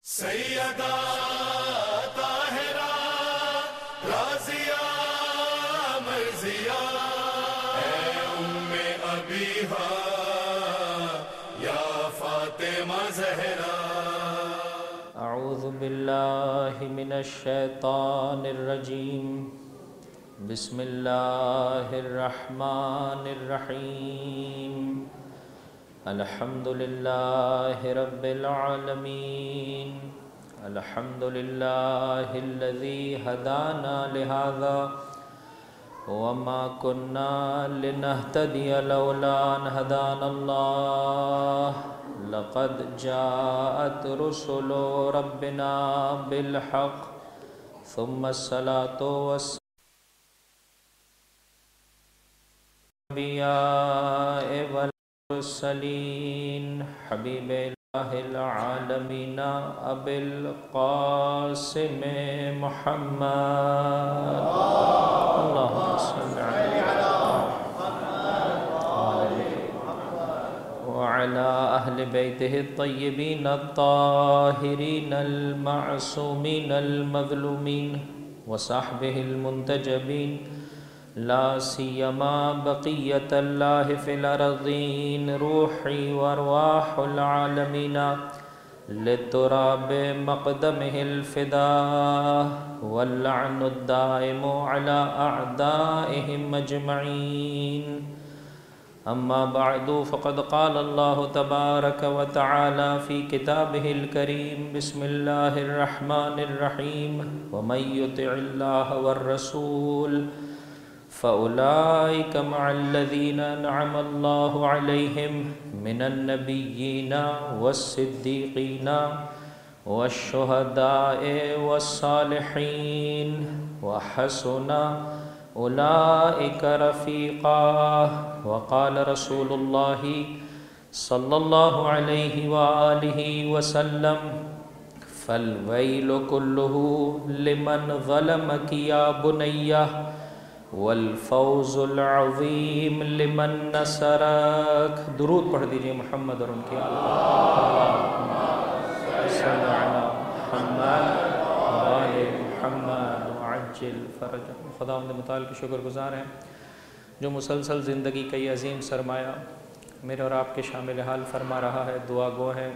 सैयदा ताहिरा राज़िया मर्ज़िया ऐ उम्मे अबीहा या फातिमा ज़हरा। अऊज़ु बिल्लाहि मिनश शैतानिर रजीम। बिस्मिल्लाहिर रहमानिर रहीम। अल्हम्दुलिल्लाहि रब्बिल आलमीन। अल्हम्दुलिल्लाहिल्लज़ी हदाना लिहाज़ा वमा कुन्ना लिनहतदिया लौला अन हदानल्लाह। लक़द जाअत रुसुलु रब्बिना बिलहक़ सुम्मस्सलातु वस्सलामु वल मुरसलीन हबीबिल्लाहिल आलमीन अबिल क़ासिम मुहम्मद। अल्लाहुम्मा सल्लि अला अहलि बैतिहि अत्तय्यबीन अत्ताहिरीन अल-मअसूमीन अल-मज़लूमीन व सहबिहिल मुंतजबीन ला सियमा बक़ियतल्लाहि फिल अर्ज़ीन। रूही व अरवाहुल आलमीन लितुराबि मक़दमिहिल फ़िदा वल लअनुद दाइमु अला अअदाइहिम अजमईन। अम्मा बअदु फ़क़द क़ाल अल्लाहु तबारक व तआला फ़ी किताबिहिल करीम। बिस्मिल्लाहिर रहमानिर रहीम। व मन युतिइल्लाह वर रसूल फ़उलाइक मअल्लज़ीना अनअम अल्लाहु अलैहिम मिनन नबिय्यीना वस्सिद्दीक़ीना वश्शुहदाए वस्सालिहीन व हसुना उलाइक रफ़ीक़ा। वक़ाल रसूलुल्लाहि सल्लल्लाहु अलैहि व आलिहि वसल्लम फ़ल्वैलु कुल्लुहु लिमन ज़लमकी या बुनय्या वल फ़ौज़ुल अज़ीम लिमन नसरक। दुरूद पढ़ दीजिए मोहम्मद और उनके आले मोहम्मद वअज्जिल फ़रजहुम। खुदावंद मुताल के शुक्रगुज़ार हैं जो मुसलसल ज़िंदगी का ये अज़ीम सरमाया मेरे और आपके शामिल हाल फरमा रहा है। दुआ गो है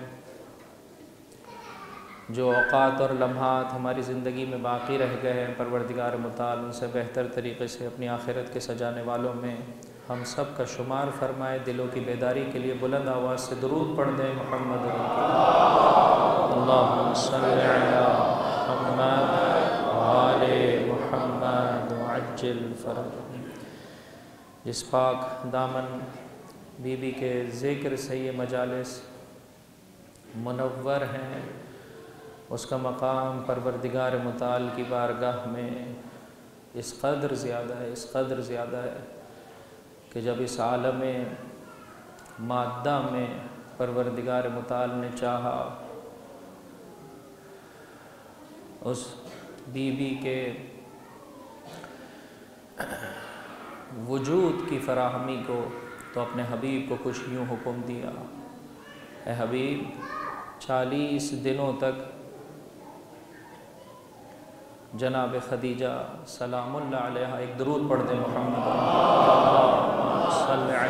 जो औक़ात और लम्हात हमारी ज़िंदगी में बाक़ी रह गए हैं, परवरदिगार मुताल उनसे बेहतर तरीक़े से अपनी आखिरत के सजाने वालों में हम सब का शुमार फरमाए। दिलों की बेदारी के लिए बुलंद आवाज़ से दुरूद पढ़ दें मोहम्मद। अल्लाहुम्मा सल्लि अला मुहम्मद व आले मुहम्मद वअज्जिल फ़रजहुम। जिस पाक दामन बीबी के ज़िक्र से ये मजालिस मुनव्वर हैं, उसका मकाम परवरदिगार मुताल की बारगाह में इस कदर ज़्यादा है, इस कदर ज़्यादा है कि जब इस आलम माद्दा में परवरदिगार मुताल ने चाहा उस बीबी के वजूद की फ़राहमी को, तो अपने हबीब को कुछ यूँ हुक्म दिया, ए हबीब 40 दिनों तक जनाब खदीजा सलामुल्लाह अलैहा एक दुरूद पढ़ दें मोहम्मद सल्लल्लाहु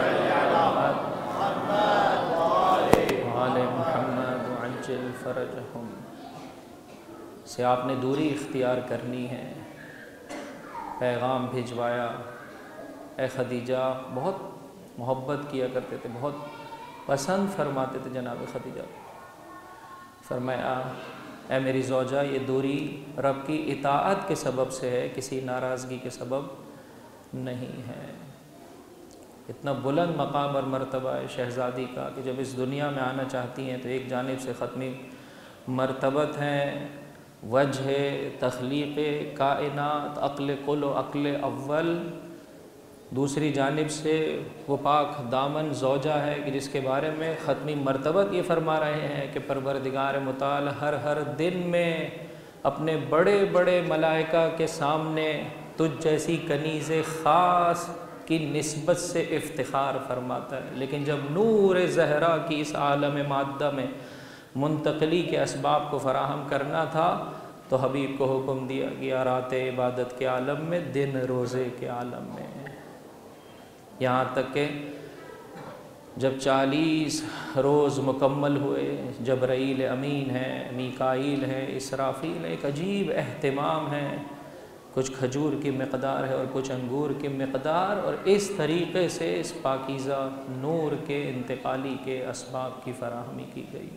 अलैहि वअज्जिल फ़रजहुम से आपने दूरी इख्तियार करनी है। पैगाम भिजवाया, ए खदीजा बहुत मोहब्बत किया करते थे, बहुत पसंद फरमाते थे जनाब खदीजा। फरमाया ऐ मेरी ज़ौजा, ये दूरी रब की इताअत के सबब से है, किसी नाराज़गी के सबब नहीं है। इतना बुलंद मकाम और मर्तबा है शहज़ादी का कि जब इस दुनिया में आना चाहती हैं तो एक जानिब से ख़त्मी मर्तबत हैं, वजह तख्लीक़ कायनात अक़्ल कुल अक़्ल अव्वल। दूसरी जानिब से वो पाक दामन ज़ौजा है कि जिसके बारे में ख़त्मी मर्तबत ये फरमा रहे हैं कि परवरदिगार मुताल हर दिन में अपने बड़े बड़े मलाइका के सामने तुझ जैसी कनीज़ ख़ास की निस्बत से इफ्तिखार फरमाता है। लेकिन जब नूर ज़हरा की इस आलम माद्दा में मुंतकली के असबाब को फ़राहम करना था तो हबीब को हुक्म दिया गया रात इबादत के आलम में, दिन रोज़े के आलम में। यहाँ तक कि जब 40 रोज़ मुकम्मल हुए, जबराईल अमीन है, मीकाईल है, इसराफील है, एक अजीब एहतिमाम है, कुछ खजूर की मकदार है और कुछ अंगूर की मकदार, और इस तरीक़े से इस पाकीज़ा नूर के इंतकाली के असबाब की फ़राहमी की गई।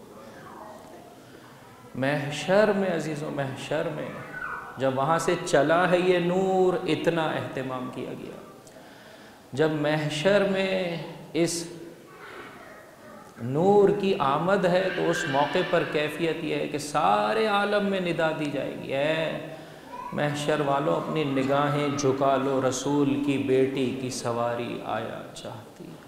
महशर में अजीज़ों, महशर में जब वहाँ से चला है ये नूर, इतना एहतिमाम किया गया। जब महशर में इस नूर की आमद है तो उस मौके पर कैफियत यह है कि सारे आलम में निदा दी जाएगी, ऐ महशर वालों अपनी निगाहें झुका लो, रसूल की बेटी की सवारी आया चाहती है।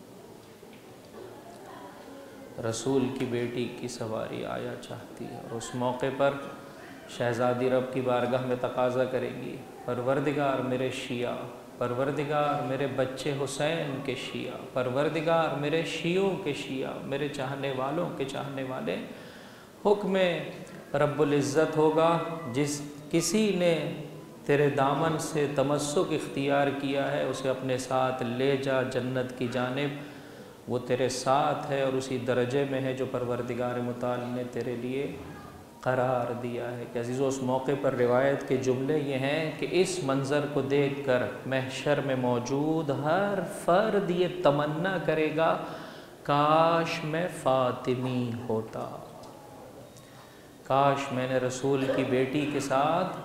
रसूल की बेटी की सवारी आया चाहती है। और उस मौके पर शहज़ादी रब की बारगाह में तकाज़ा करेंगी, परवरदिगार मेरे शिया, परवरदिगार मेरे बच्चे हुसैन के शिया, परवरदिगार मेरे शियों के शिया, मेरे चाहने वालों के चाहने वाले। हुक्म रब्बुल इज़्ज़त होगा, जिस किसी ने तेरे दामन से तमस्सुक इख्तियार किया है उसे अपने साथ ले जा जन्नत की जानिब, वो तेरे साथ है और उसी दर्जे में है जो परवरदिगार मुताल ने तेरे लिए करार दिया है। कि अज़ीज़ों, उस मौके पर रिवायत के जुमले ये हैं कि इस मंज़र को देख कर महशर में मौजूद हर फ़र्द ये तमन्ना करेगा, काश मैं फ़ातिमी होता, काश मैंने रसूल की बेटी के साथ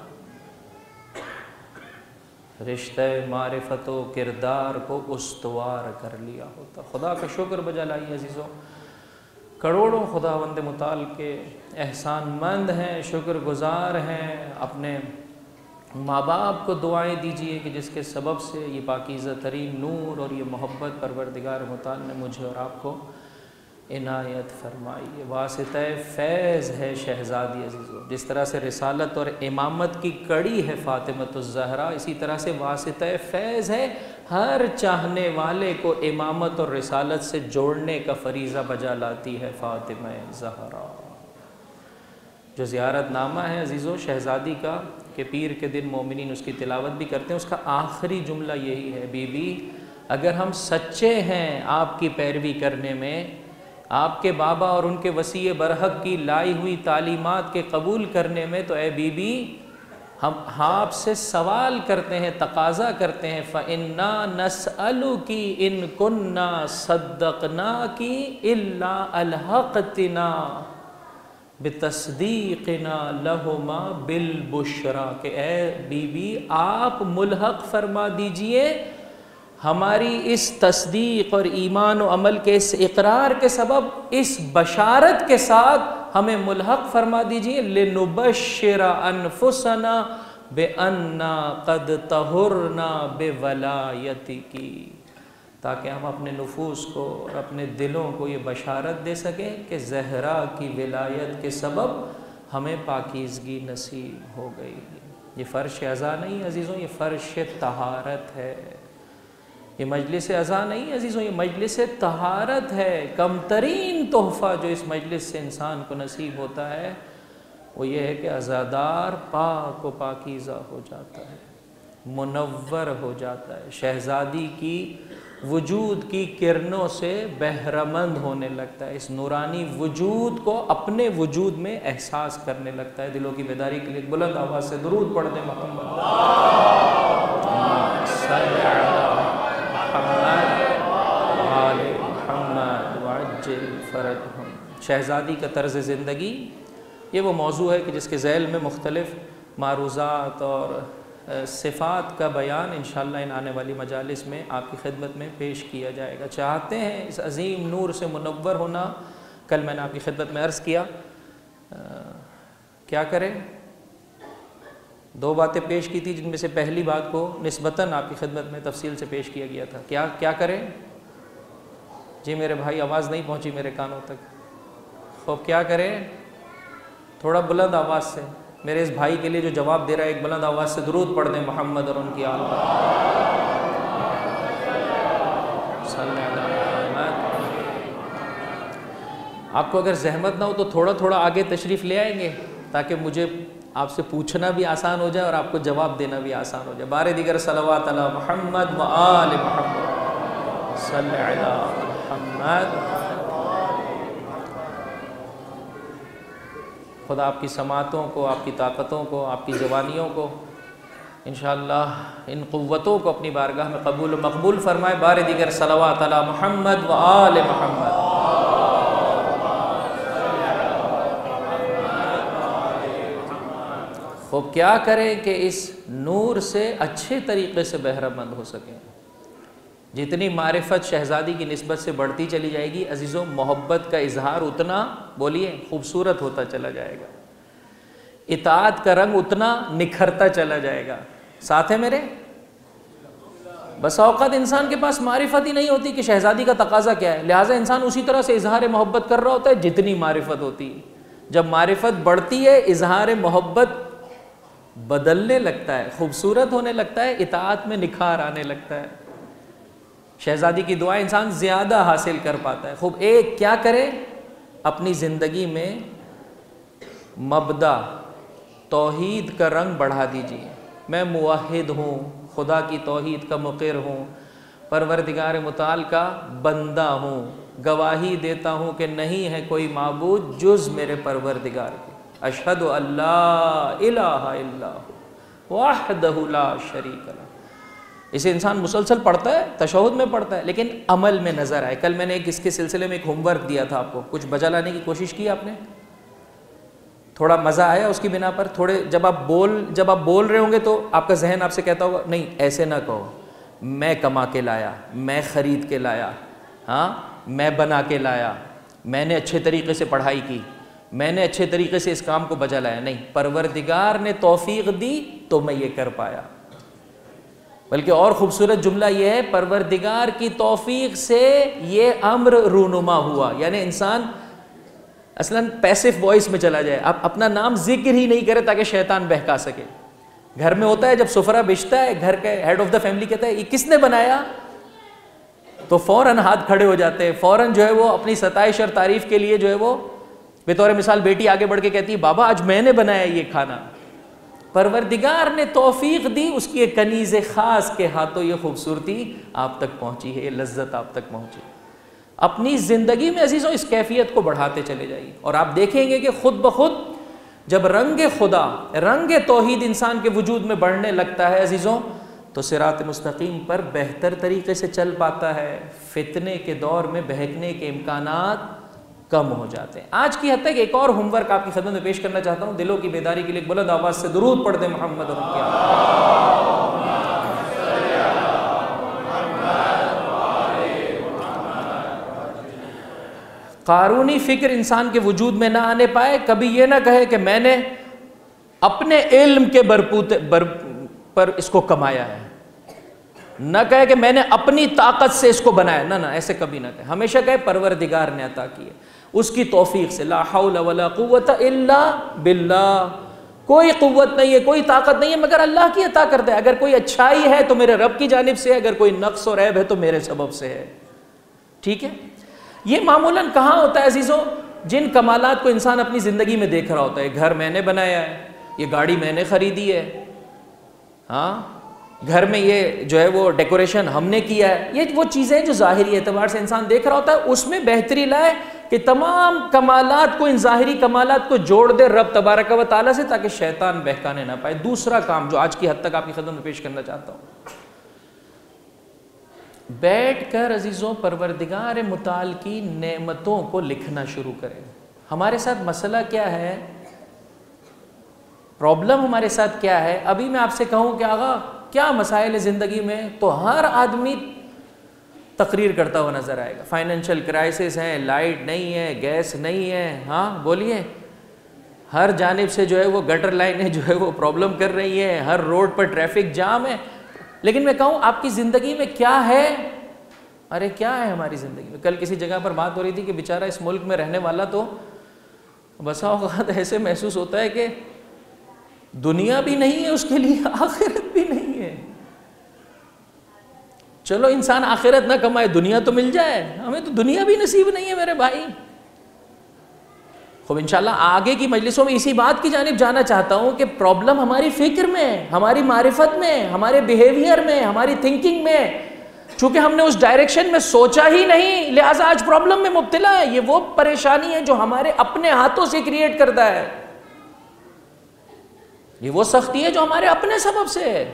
रिश्ते मारिफत व किरदार को उस्तवार कर लिया होता। खुदा का शुक्र बजा लाइए अजीज़ों, करोड़ों खुदावंद मुताल के एहसानमंद हैं, शुक्रगुज़ार हैं। अपने माँ बाप को दुआएं दीजिए कि जिसके सबब से ये पाकीज़ा तरीन नूर और ये मोहब्बत परवरदिगार मुताल ने मुझे और आपको इनायत फरमाई। वासिता फैज़ है शहज़ादी अजीज़ों। जिस तरह से रिसालत और इमामत की कड़ी है फ़ातिमतुज़ ज़हरा, इसी तरह से वासिता फैज़ है हर चाहने वाले को इमामत और रिसालत से जोड़ने का फ़रीज़ा बजा लाती है फ़ातिमा ज़हरा। जो ज़ियारत नामा है अजीज़ों शहज़ादी का, कि पीर के दिन मोमिनीन उसकी तिलावत भी करते हैं, उसका आखिरी जुमला यही है, बीबी अगर हम सच्चे हैं आपकी पैरवी करने में, आपके बाबा और उनके वसीय बरहक की लाई हुई तालीमात के कबूल करने में, तो ए बीबी हम आपसे सवाल करते हैं, तकाज़ा करते हैं, फ़इन्ना नस्अलु की इन कुन्ना सद्दक़ना की इल्ला अलहक़तिना बितस्दीक़िना लहुमा बिलबुशरा। के ए बीबी आप मुल्हक़ फरमा दीजिए हमारी इस तस्दीक़ और ईमान व अमल के इस इक़रार के सबब, इस बशारत के साथ हमें मुल्हक़ फरमा दीजिए, लिनुबश्शिरा अनफुसना बेअन्ना क़द तहुरना बेवलायति की, ताकि हम अपने नुफूस को और अपने दिलों को ये बशारत दे सकें कि ज़हरा की विलायत के सबब हमें पाकीज़गी नसीब हो गई। ये फ़र्श अज़ा नहीं अज़ीज़ों, ये फ़र्श तहारत है। ये मजलिस अज़ा नहीं अज़ीज़ों, ये मजलिस तहारत है। कमतरीन तोहफ़ा जो इस मजलिस से इंसान को नसीब होता है वो ये है कि अज़ादार पाक व पाकीज़ा हो जाता है, मुनव्वर हो जाता है, शहज़ादी की वजूद की किरणों से बहरमंद होने लगता है, इस नूरानी वजूद को अपने वजूद में एहसास करने लगता है। दिलों की बेदारी के लिए बुलंद आवाज़ से दुरूद पढ़ दें मोहम्मद। शहज़ादी का तर्ज़ ज़िंदगी ये वो मौजू है कि जिसके ज़ैल में मुख्तलिफ़ मारूज़ात और सिफ़ात का बयान इंशाअल्लाह इन आने वाली मजालिस में आपकी खिदमत में पेश किया जाएगा। चाहते हैं इस अज़ीम नूर से मुनव्वर होना। कल मैंने आपकी खिदमत में अर्ज़ किया, क्या करें, दो बातें पेश की थी, जिनमें से पहली बात को निस्बतन आपकी खिदमत में तफसील से पेश किया गया था। क्या करें जी मेरे भाई, आवाज़ नहीं पहुँची मेरे कानों तक। खूब, क्या करें, थोड़ा बुलंद आवाज़ से मेरे इस भाई के लिए जो जवाब दे रहा है, एक बुलंद आवाज़ से दुरूद पढ़ दें मोहम्मद और उनकी आल पर। आपको अगर जहमत ना हो तो थोड़ा थोड़ा आगे तशरीफ़ ले आएंगे ताकि मुझे आपसे पूछना भी आसान हो जाए और आपको जवाब देना भी आसान हो जाए। बारे दीगर सलवात अला मुहम्मद व आल मुहम्मद सल्लल्लाहु अलैहि मुहम्मद। खुदा आपकी समातों को, आपकी ताकतों को, आपकी जवानियों को इंशाअल्लाह इन क़ुव्वतों को अपनी बारगाह में कबूल मकबूल फरमाए। बारे दीगर सलवात अला मुहम्मद व आल मुहम्मद। खूब क्या करें कि इस नूर से अच्छे तरीक़े से बहरामंद हो सकें। जितनी मारिफत शहज़ादी की निस्बत से बढ़ती चली जाएगी अजीज़ों, मोहब्बत का इजहार उतना, बोलिए, खूबसूरत होता चला जाएगा। इताअत का रंग उतना निखरता चला जाएगा। साथ है मेरे? बस औक़ात इंसान के पास मारिफत ही नहीं होती कि शहज़ादी का तकाज़ा क्या है, लिहाजा इंसान उसी तरह से इजहार मोहब्बत कर रहा होता है जितनी मारिफत होती है। जब मारिफत बढ़ती है इजहार मोहब्बत बदलने लगता है, खूबसूरत होने लगता है, इताअत में निखार आने लगता है। शहज़ादी की दुआ इंसान ज़्यादा हासिल कर पाता है। खूब एक क्या करे, अपनी ज़िंदगी में मबदा तौहीद का रंग बढ़ा दीजिए। मैं मुवहिद हूँ, खुदा की तौहीद का मुक़िर हूँ, परवरदिगार मुताल का बंदा हूँ, गवाही देता हूँ कि नहीं है कोई माबूद जुज़ मेरे परवरदिगार के। अशहदु अल्ला इलाहा इल्लल्लाहु वहदहु ला शरीक लह। इसे इंसान मुसलसल पढ़ता है, तशहुद में पढ़ता है, लेकिन अमल में नज़र आए। कल मैंने इसके सिलसिले में एक होमवर्क दिया था आपको, कुछ बजा लाने की कोशिश की आपने? थोड़ा मज़ा आया उसकी बिना पर? थोड़े जब आप बोल रहे होंगे तो आपका जहन आपसे कहता होगा नहीं ऐसे ना कहो, मैं कमा के लाया, मैं ख़रीद के लाया, हाँ मैं बना के लाया, मैंने अच्छे तरीक़े से पढ़ाई की, मैंने अच्छे तरीक़े से इस काम को बजा लाया। नहीं, परवरदिगार ने तौफ़ीक़ दी तो मैं ये कर पाया। बल्कि और ख़ूबसूरत जुमला ये है, परवरदिगार की तौफ़ीक़ से ये अम्र रूनुमा हुआ। यानी इंसान असलन पैसिव वॉइस में चला जाए, आप अपना नाम जिक्र ही नहीं करे ताकि शैतान बहका सके। घर में होता है जब सुफरा बिछता है, घर के हेड ऑफ द फैमिली कहता है ये किसने बनाया, तो फ़ौरन हाथ खड़े हो जाते हैं, फ़ौरन जो है वो अपनी सताइश और तारीफ़ के लिए जो है वो बेतौर मिसाल बेटी आगे बढ़ के कहती है बाबा आज मैंने बनाया ये खाना। परवरदिगार ने तौफीक दी, उसकी एक कनीज़ ख़ास के हाथों ये खूबसूरती आप तक पहुँची है, ये लज्जत आप तक पहुँची। अपनी ज़िंदगी में अजीज़ों इस कैफियत को बढ़ाते चले जाइए और आप देखेंगे कि खुद ब खुद जब रंग खुदा, रंग तौहीद इंसान के वजूद में बढ़ने लगता है अजीज़ों, तो सिरात मुस्तकीम पर बेहतर तरीके से चल पाता है। फितने के दौर में बहकने के इम्कानात कम हो जाते हैं। आज की हद तक एक और होमवर्क आपकी खिदमत में पेश करना चाहता हूँ, दिलों की बेदारी के लिए बुलंद आवाज़ से दुरूद पढ़ दे मोहम्मद। कारूनी फिक्र इंसान के वजूद में ना आने पाए, कभी ये ना कहे कि मैंने अपने इल्म के बरपूते पर इसको कमाया है, न कहे कि मैंने अपनी ताकत से इसको बनाया, ना ऐसे कभी ना कहे। हमेशा कहे परवरदिगार ने अता किए, उसकी तौफीक से। ला हौला वला कुव्वता इल्ला बिल्लाह, कोई कुव्वत नहीं है, कोई ताकत नहीं है मगर अल्लाह की अता करता है। अगर कोई अच्छाई है तो मेरे रब की जानिब से है, अगर कोई नक्स और ऐब है तो मेरे सबब से है। ठीक है, ये मामूलन कहाँ होता है अजीज़ों, जिन कमालात को इंसान अपनी ज़िंदगी में देख रहा होता है। घर मैंने बनाया है, ये गाड़ी मैंने ख़रीदी है, हाँ घर में ये जो है वो डेकोरेशन हमने किया है, ये वो चीज़ें जो ज़ाहिरी एतबार से इंसान देख रहा होता है, उसमें बेहतरी लाए कि तमाम कमालात को, इन ज़ाहिरी कमालात को जोड़ दे रब तबारक व तआला से, ताकि शैतान बहकाने ना पाए। दूसरा काम जो आज की हद तक आपकी खिदमत में पेश करना चाहता हूँ, बैठ कर अजीज़ों परवरदिगार मुताल की नेमतों को लिखना शुरू करें। हमारे साथ मसला क्या है, प्रॉब्लम हमारे साथ क्या है? अभी मैं आपसे कहूँ कि आगा क्या मसाइल है ज़िंदगी में, तो हर आदमी तकरीर करता हुआ नज़र आएगा। फाइनेंशियल क्राइसिस है, लाइट नहीं है, गैस नहीं है, हाँ बोलिए, हर जानिब से जो है वो गटर लाइनें जो है वो प्रॉब्लम कर रही है, हर रोड पर ट्रैफिक जाम है। लेकिन मैं कहूँ आपकी ज़िंदगी में क्या है? अरे क्या है हमारी ज़िंदगी में? कल किसी जगह पर बात हो रही थी कि बेचारा इस मुल्क में रहने वाला तो बसा औक़ात ऐसे महसूस होता है कि दुनिया भी नहीं है उसके लिए, आखिरत भी नहीं है। चलो इंसान आखिरत ना कमाए, दुनिया तो मिल जाए, हमें तो दुनिया भी नसीब नहीं है मेरे भाई। खूब इंशाल्लाह आगे की मजलिसों में इसी बात की जानिब जाना चाहता हूँ कि प्रॉब्लम हमारी फ़िक्र में, हमारी मारिफत में, हमारे बिहेवियर में, हमारी थिंकिंग में। चूंकि हमने उस डायरेक्शन में सोचा ही नहीं, लिहाजा आज प्रॉब्लम में मुब्तला है। ये वो परेशानी है जो हमारे अपने हाथों से क्रिएट करता है। ये वो सख्ती है जो हमारे अपने सबब से है।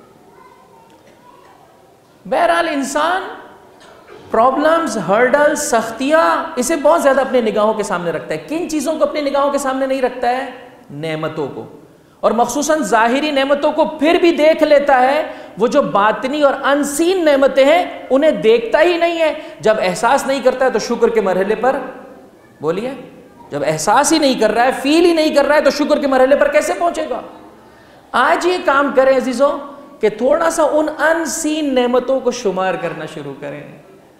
बहरहाल इंसान प्रॉब्लम्स, हर्डल्स, सख्तियां, इसे बहुत ज्यादा अपने निगाहों के सामने रखता है। किन चीजों को अपने निगाहों के सामने नहीं रखता है? नेमतों को, और मखसूसन जाहिरी नेमतों को फिर भी देख लेता है। वो जो बातनी और अनसीन नेमतें हैं उन्हें देखता ही नहीं है। जब एहसास नहीं करता है तो शुक्र के मरहले पर, बोलिए, जब एहसास ही नहीं कर रहा है, फील ही नहीं कर रहा है, तो शुक्र के मरहले पर कैसे पहुंचेगा? आज ये काम करें अजीजों कि थोड़ा सा उन अनसीन नेमतों को शुमार करना शुरू करें।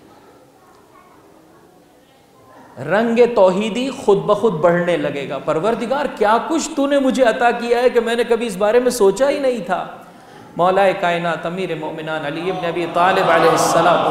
रंगे तौहीदी खुद ब खुद बढ़ने लगेगा। परवरदिगार क्या कुछ तूने मुझे अता किया है कि मैंने कभी इस बारे में सोचा ही नहीं था। मौलाए कायनात अमीर मोमिनान अली इब्न अबी तालिब अलैहिस्सलाम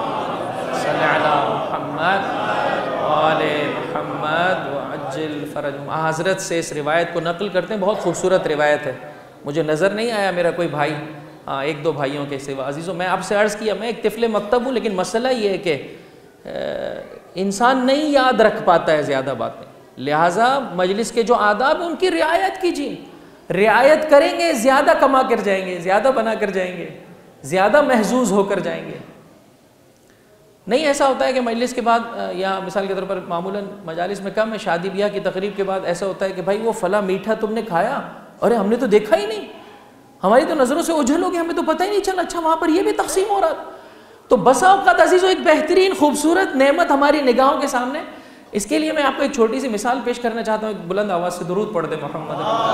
हज़रत से इस रिवायत को नकल करते हैं। बहुत खूबसूरत रिवायत है। मुझे नज़र नहीं आया मेरा कोई भाई, हाँ, एक दो भाइयों के सिवा। अजीज़ों, मैं आपसे अर्ज़ किया, मैं एक तिफ़ले मकतब हूँ, लेकिन मसला ये है कि इंसान नहीं याद रख पाता है ज़्यादा बातें। लिहाजा मजलिस के जो आदाब हैं उनकी रियायत कीजिए। रियायत करेंगे, ज़्यादा कमा कर जाएंगे, ज़्यादा बना कर जाएंगे, ज़्यादा महजूज होकर जाएंगे। नहीं ऐसा होता है कि मजलिस के बाद, या मिसाल के तौर पर मामूलन मजालिस में कम है, शादी ब्याह की तकरीब के बाद ऐसा होता है कि भाई वो फला मीठा तुमने खाया, अरे हमने तो देखा ही नहीं, हमारी तो नज़रों से ओझल हो गया, हमें तो पता ही नहीं चला, अच्छा वहाँ पर ये भी तकसीम हो रहा था। तो बसा औक़ात अज़ीज़ों एक बेहतरीन खूबसूरत नेमत हमारी निगाहों के सामने। इसके लिए मैं आपको एक छोटी सी मिसाल पेश करना चाहता हूँ। एक बुलंद आवाज़ से दुरूद पढ़ दे मोहम्मद।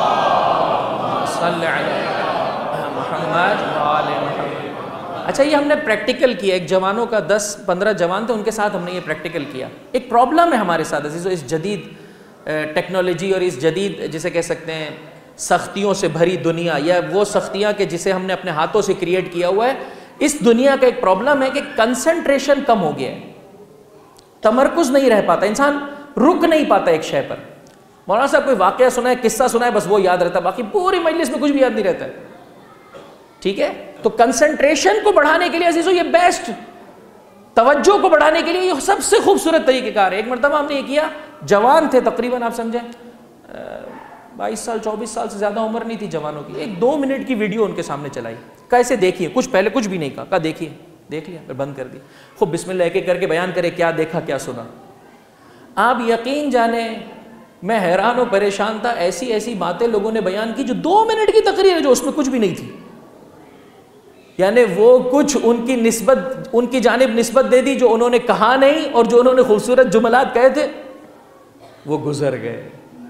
अच्छा, ये हमने प्रैक्टिकल किया। एक जवानों का 10-15 जवान थे, उनके साथ हमने ये प्रैक्टिकल किया। एक प्रॉब्लम है हमारे साथ अज़ीज़ों, इस जदीद टेक्नोलॉजी और इस जदीद जिसे कह सकते हैं सख्तियों से भरी दुनिया, या वो सख्तियाँ के जिसे हमने अपने हाथों से क्रिएट किया हुआ है, इस दुनिया का एक प्रॉब्लम है कि कंसंट्रेशन कम हो गया है, तमरकुज नहीं रह पाता, इंसान रुक नहीं पाता एक शय पर। मौलाना साहब कोई वाकया सुना है, किस्सा सुना है, बस वो याद रहता है, बाकी पूरी मजलिस में कुछ भी याद नहीं रहता है। ठीक है, तो कंसंट्रेशन को बढ़ाने के लिए अजीजों ये बेस्ट, तवज्जो को बढ़ाने के लिए ये सबसे खूबसूरत तरीक़ेकार है। एक मरतबा हमने ये किया, जवान थे तकरीबन, आप समझें 22 साल 24 साल से ज़्यादा उम्र नहीं थी जवानों की। एक 2 मिनट की वीडियो उनके सामने चलाई, कैसे देखिए, कुछ पहले कुछ भी नहीं कहा देखिए, देख लिया, फिर बंद कर दिया। खूब बिस्मिल्लाह एक एक करके बयान करे, क्या देखा क्या सुना। आप यकीन जाने मैं हैरान और परेशान था। ऐसी ऐसी बातें लोगों ने बयान की जो 2 मिनट की तकरीर है, जो उसमें कुछ भी नहीं थी। यानी वो कुछ उनकी निस्बत, उनकी जानिब निस्बत दे दी जो उन्होंने कहा नहीं, और जो उन्होंने खूबसूरत जुमलात कहे थे वो गुजर गए।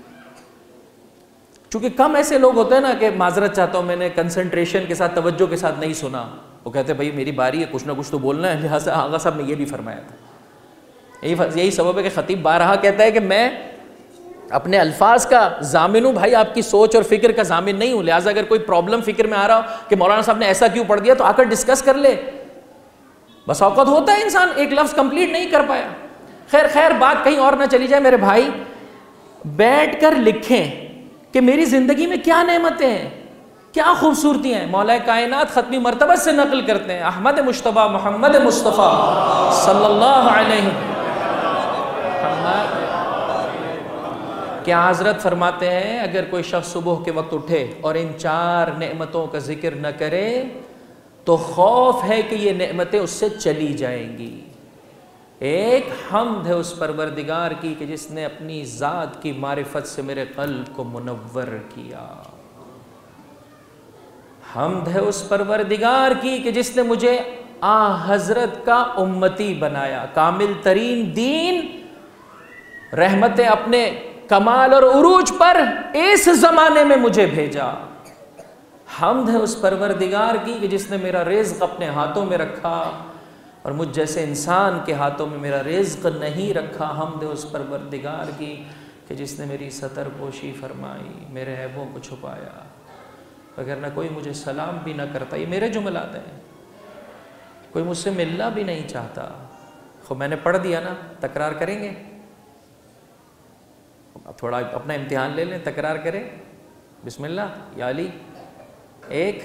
चूंकि कम ऐसे लोग होते हैं ना कि माजरत चाहता हूं, मैंने कंसंट्रेशन के साथ, तवज्जो के साथ नहीं सुना। वो कहते हैं भाई मेरी बारी है, कुछ ना कुछ तो बोलना है। लिहाजा आगा साहब ने ये भी फरमाया था। यही सबब है कि खतीब बारहा कहता है कि मैं अपने अल्फाज का जामिन हूँ भाई, आपकी सोच और फिक्र का जामिन नहीं हूँ। लिहाजा अगर कोई प्रॉब्लम फिक्र में आ रहा हो कि मौलाना साहब ने ऐसा क्यों पढ़ दिया, तो आकर डिस्कस कर ले। बस औकत होता है इंसान एक लफ्ज़ कंप्लीट नहीं कर पाया। खैर बात कहीं और ना चली जाए मेरे भाई, बैठ कर लिखें कि मेरी ज़िंदगी में क्या नेमतें हैं, क्या खूबसूरतियाँ हैं। मौला कायनात ख़त्मी मरतबत से नकल करते हैं, अहमद मुश्तबा मोहम्मद मुस्तफ़ा सल्लल्लाहु अलैहि वसल्लम, क्या हज़रत फरमाते हैं, अगर कोई शख्स सुबह के वक्त उठे और इन 4 नेमतों का जिक्र न करे तो खौफ है कि ये नेमतें उससे चली जाएंगी। एक हम्द है उस परवरदिगार की कि जिसने अपनी ज़ात की मारिफत से मेरे क़ल्ब को मुनव्वर किया। हम्द है उस परवरदिगार की कि जिसने मुझे आ हज़रत का उम्मती बनाया, कामिल तरीन दीन, रहमतें अपने कमाल और उरूज पर इस ज़माने में मुझे भेजा। हम्द है उस परवरदिगार की कि जिसने मेरा रिज़्क़ अपने हाथों में रखा और मुझ जैसे इंसान के हाथों में मेरा रिज़्क़ नहीं रखा। हम्द है उस परवरदिगार की कि जिसने मेरी सतर पोशी फरमाई, मेरे ऐबों को छुपाया, वगरना कोई मुझे सलाम भी ना करता। ये मेरे जुमलात हैं, कोई मुझसे मिलना भी नहीं चाहता। खो मैंने पढ़ दिया ना, तकरार करेंगे। अब थोड़ा अपना इम्तिहान ले लें, तकरार करें। बिस्मिल्लाह या अली। 1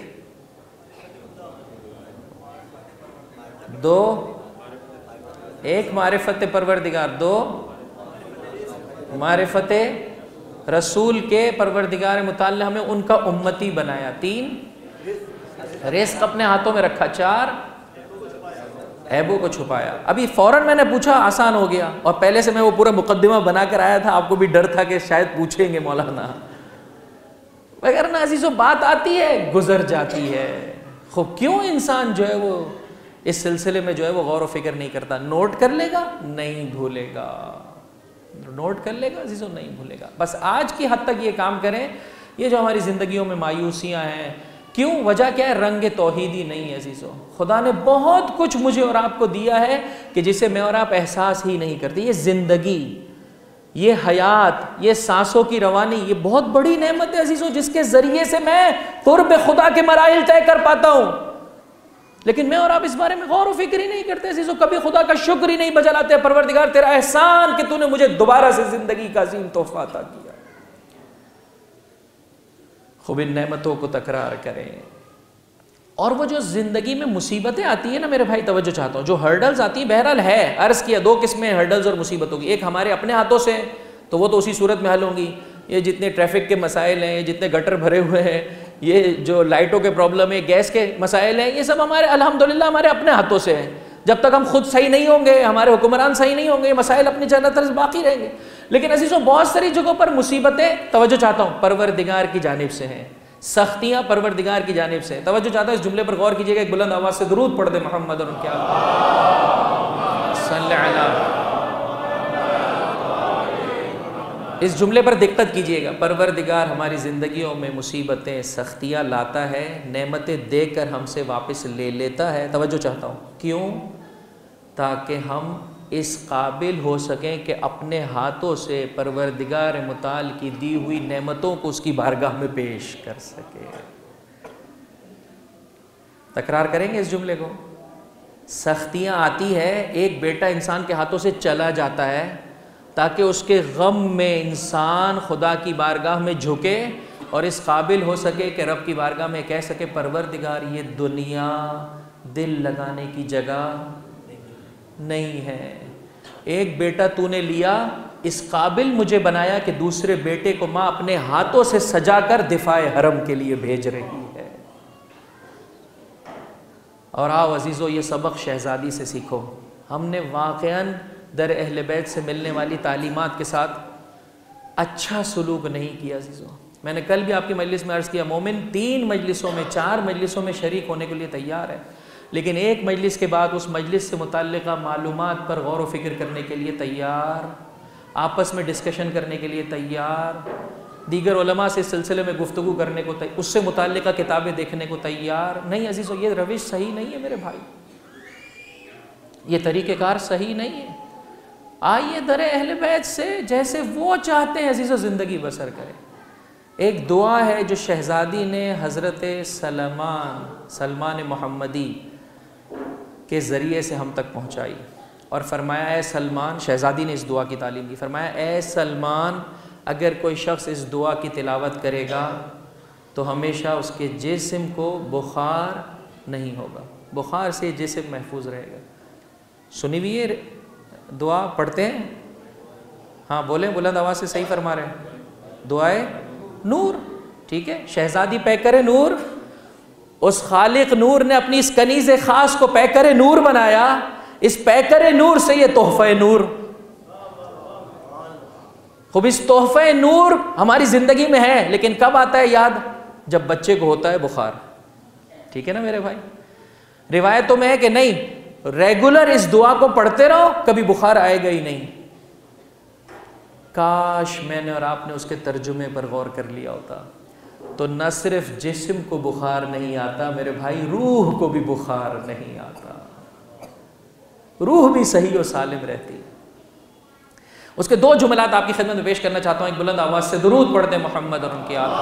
2 1 मारिफत परवरदिगार, 2 मारिफत रसूल के परवरदिगार मुताल ने हमें उनका उम्मती बनाया, 3 रिज़्क़ अपने हाथों में रखा, 4 ऐबों को छुपाया। अभी फ़ौरन मैंने पूछा, आसान हो गया, और पहले से मैं वो पूरा मुकद्दिमा बना कर आया था, आपको भी डर था कि शायद पूछेंगे मौलाना, मगर ना अजीज़ों बात आती है गुजर जाती है। खूब क्यों इंसान जो है वो इस सिलसिले में जो है वो गौर व फिक्र नहीं करता। नोट कर लेगा नहीं भूलेगा, नोट कर लेगा अजीज़ों नहीं भूलेगा। बस आज की हद तक ये काम करें। ये जो हमारी ज़िंदगियों में मायूसियाँ हैं, क्यों, वजह क्या है? रंग तौहीदी नहीं है अजीज़ों। खुदा ने बहुत कुछ मुझे और आपको दिया है कि जिसे मैं और आप एहसास ही नहीं करते। ये ज़िंदगी, ये हयात, ये सांसों की रवानी, ये बहुत बड़ी नेमत है अजीज़ों, जिसके ज़रिए से मैं कुर्ब खुदा के मराइल तय कर पाता हूँ। लेकिन मैं और आप इस बारे में गौर व फिक्र ही नहीं करते अजीज़ों। कभी खुदा का शुक्र ही नहीं बजा लाते, परवरदिगार तेरा एहसान कि तूने मुझे दोबारा से ज़िंदगी का अज़ीम तोहफा अता किया। खूब इन नेमतों को तकरार करें। और वो जो ज़िंदगी में मुसीबतें आती है ना मेरे भाई, तवज्जो चाहता हूँ, जो हर्डल्स आती हैं, बहरहाल है, अर्ज़ किया 2 किस्में हर्डल्स और मुसीबतों की। एक हमारे अपने हाथों से, तो वो तो उसी सूरत में हल होंगी। ये जितने ट्रैफिक के मसाइल हैं, जितने गटर भरे हुए हैं, ये जो लाइटों के प्रॉब्लम है, गैस के मसाइल हैं, ये सब हमारे अल्हम्दुलिल्लाह हमारे अपने हाथों से हैं। जब तक हम खुद सही नहीं होंगे, हमारे हुक्मरान सही नहीं होंगे, मसाइल अपनी जगह तरह बाकी रहेंगे। लेकिन अजीज़ों बहुत सारी जगहों पर मुसीबतें, तवज्जो चाहता हूँ, परवरदिगार की जानिब से हैं, सख्तियाँ परवरदिगार की जानिब से। तवज्जो चाहता हूँ, इस जुमले पर गौर कीजिएगा, एक बुलंद आवाज़ से दुरूद पढ़ दे मोहम्मद और क्या इस जुमले पर दिक्कत कीजिएगा। परवरदिगार हमारी ज़िंदगियों में मुसीबतें, सख्तियाँ लाता है, नेमतें देकर हमसे वापस ले लेता है। तवज्जो चाहता हूँ, क्यों? ताकि हम इस काबिल हो सकें कि अपने हाथों से परवरदिगार मुताल की दी हुई नेमतों को उसकी बारगाह में पेश कर सके। तकरार करेंगे इस जुमले को। सख्तियाँ आती है, एक बेटा इंसान के हाथों से चला जाता है ताकि उसके गम में इंसान खुदा की बारगाह में झुके और इस काबिल हो सके कि रब की बारगाह में कह सके, परवरदिगार ये दुनिया दिल लगाने की जगह नहीं है। एक बेटा तूने लिया, इस काबिल मुझे बनाया कि दूसरे बेटे को माँ अपने हाथों से सजाकर दिफाए हरम के लिए भेज रही है। और आओ अजीज़ों, ये सबक शहजादी से सीखो। हमने वाक़यान दर अहले बैत से मिलने वाली तालीमात के साथ अच्छा सलूक नहीं किया अजीज़ों। मैंने कल भी आपकी मजलिस में अर्ज़ किया, मोमिन 3 मजलिसों में, 4 मजलिसों में शरीक होने के लिए तैयार है, लेकिन एक मजलिस के बाद उस मजलिस से मुताल्लिक़ा मालूमात पर गौर व फिक्र करने के लिए तैयार, आपस में डिस्कशन करने के लिए तैयार, दीगर उलमा से इस सिलसिले में गुफ्तगू करने को तैयार, उससे मुताल्लिक़ा किताबें देखने को तैयार नहीं। अजीज़ों, ये रविश सही नहीं है मेरे भाई, ये तरीक़ेकार सही नहीं है। आइए दर अहले बैत से जैसे वो चाहते हैं अजीज़ों ज़िंदगी बसर करें। एक दुआ है जो शहज़ादी ने हज़रत सलमान मोहम्मदी के ज़रिए से हम तक पहुँचाई और फरमाया, ए सलमान, शहज़ादी ने इस दुआ की तालीम दी, फरमाया, ए सलमान, अगर कोई शख्स इस दुआ की तिलावत करेगा तो हमेशा उसके जिस्म को बुखार नहीं होगा, बुखार से जिस्म महफूज रहेगा। सुनी हुई ये दुआ पढ़ते हैं? हाँ बोलें, बुलंद आवाज़ से, सही फरमा रहे हैं। दुआए नूर, ठीक है, शहज़ादी पैकर नूर, उस खालिक नूर ने अपनी इस कनीज़ ख़ास को पैकर नूर बनाया। इस पैकर नूर से ये तोहफ़े नूर, खूब इस तोहफ़े नूर हमारी ज़िंदगी में है, लेकिन कब आता है याद? जब बच्चे को होता है बुखार। ठीक है ना मेरे भाई? रिवायतों में है कि नहीं, रेगुलर इस दुआ को पढ़ते रहो, कभी बुखार आएगा ही नहीं। काश मैंने और आपने उसके तर्जुमे पर गौर कर लिया होता, तो न सिर्फ जिस्म को बुखार नहीं आता मेरे भाई, रूह को भी बुखार नहीं आता, रूह भी सही और सालिम रहती है। उसके 2 जुमलात आपकी खिदमत में पेश करना चाहता हूँ। एक बुलंद आवाज़ से दुरूद पढ़ते मोहम्मद और उनकी आले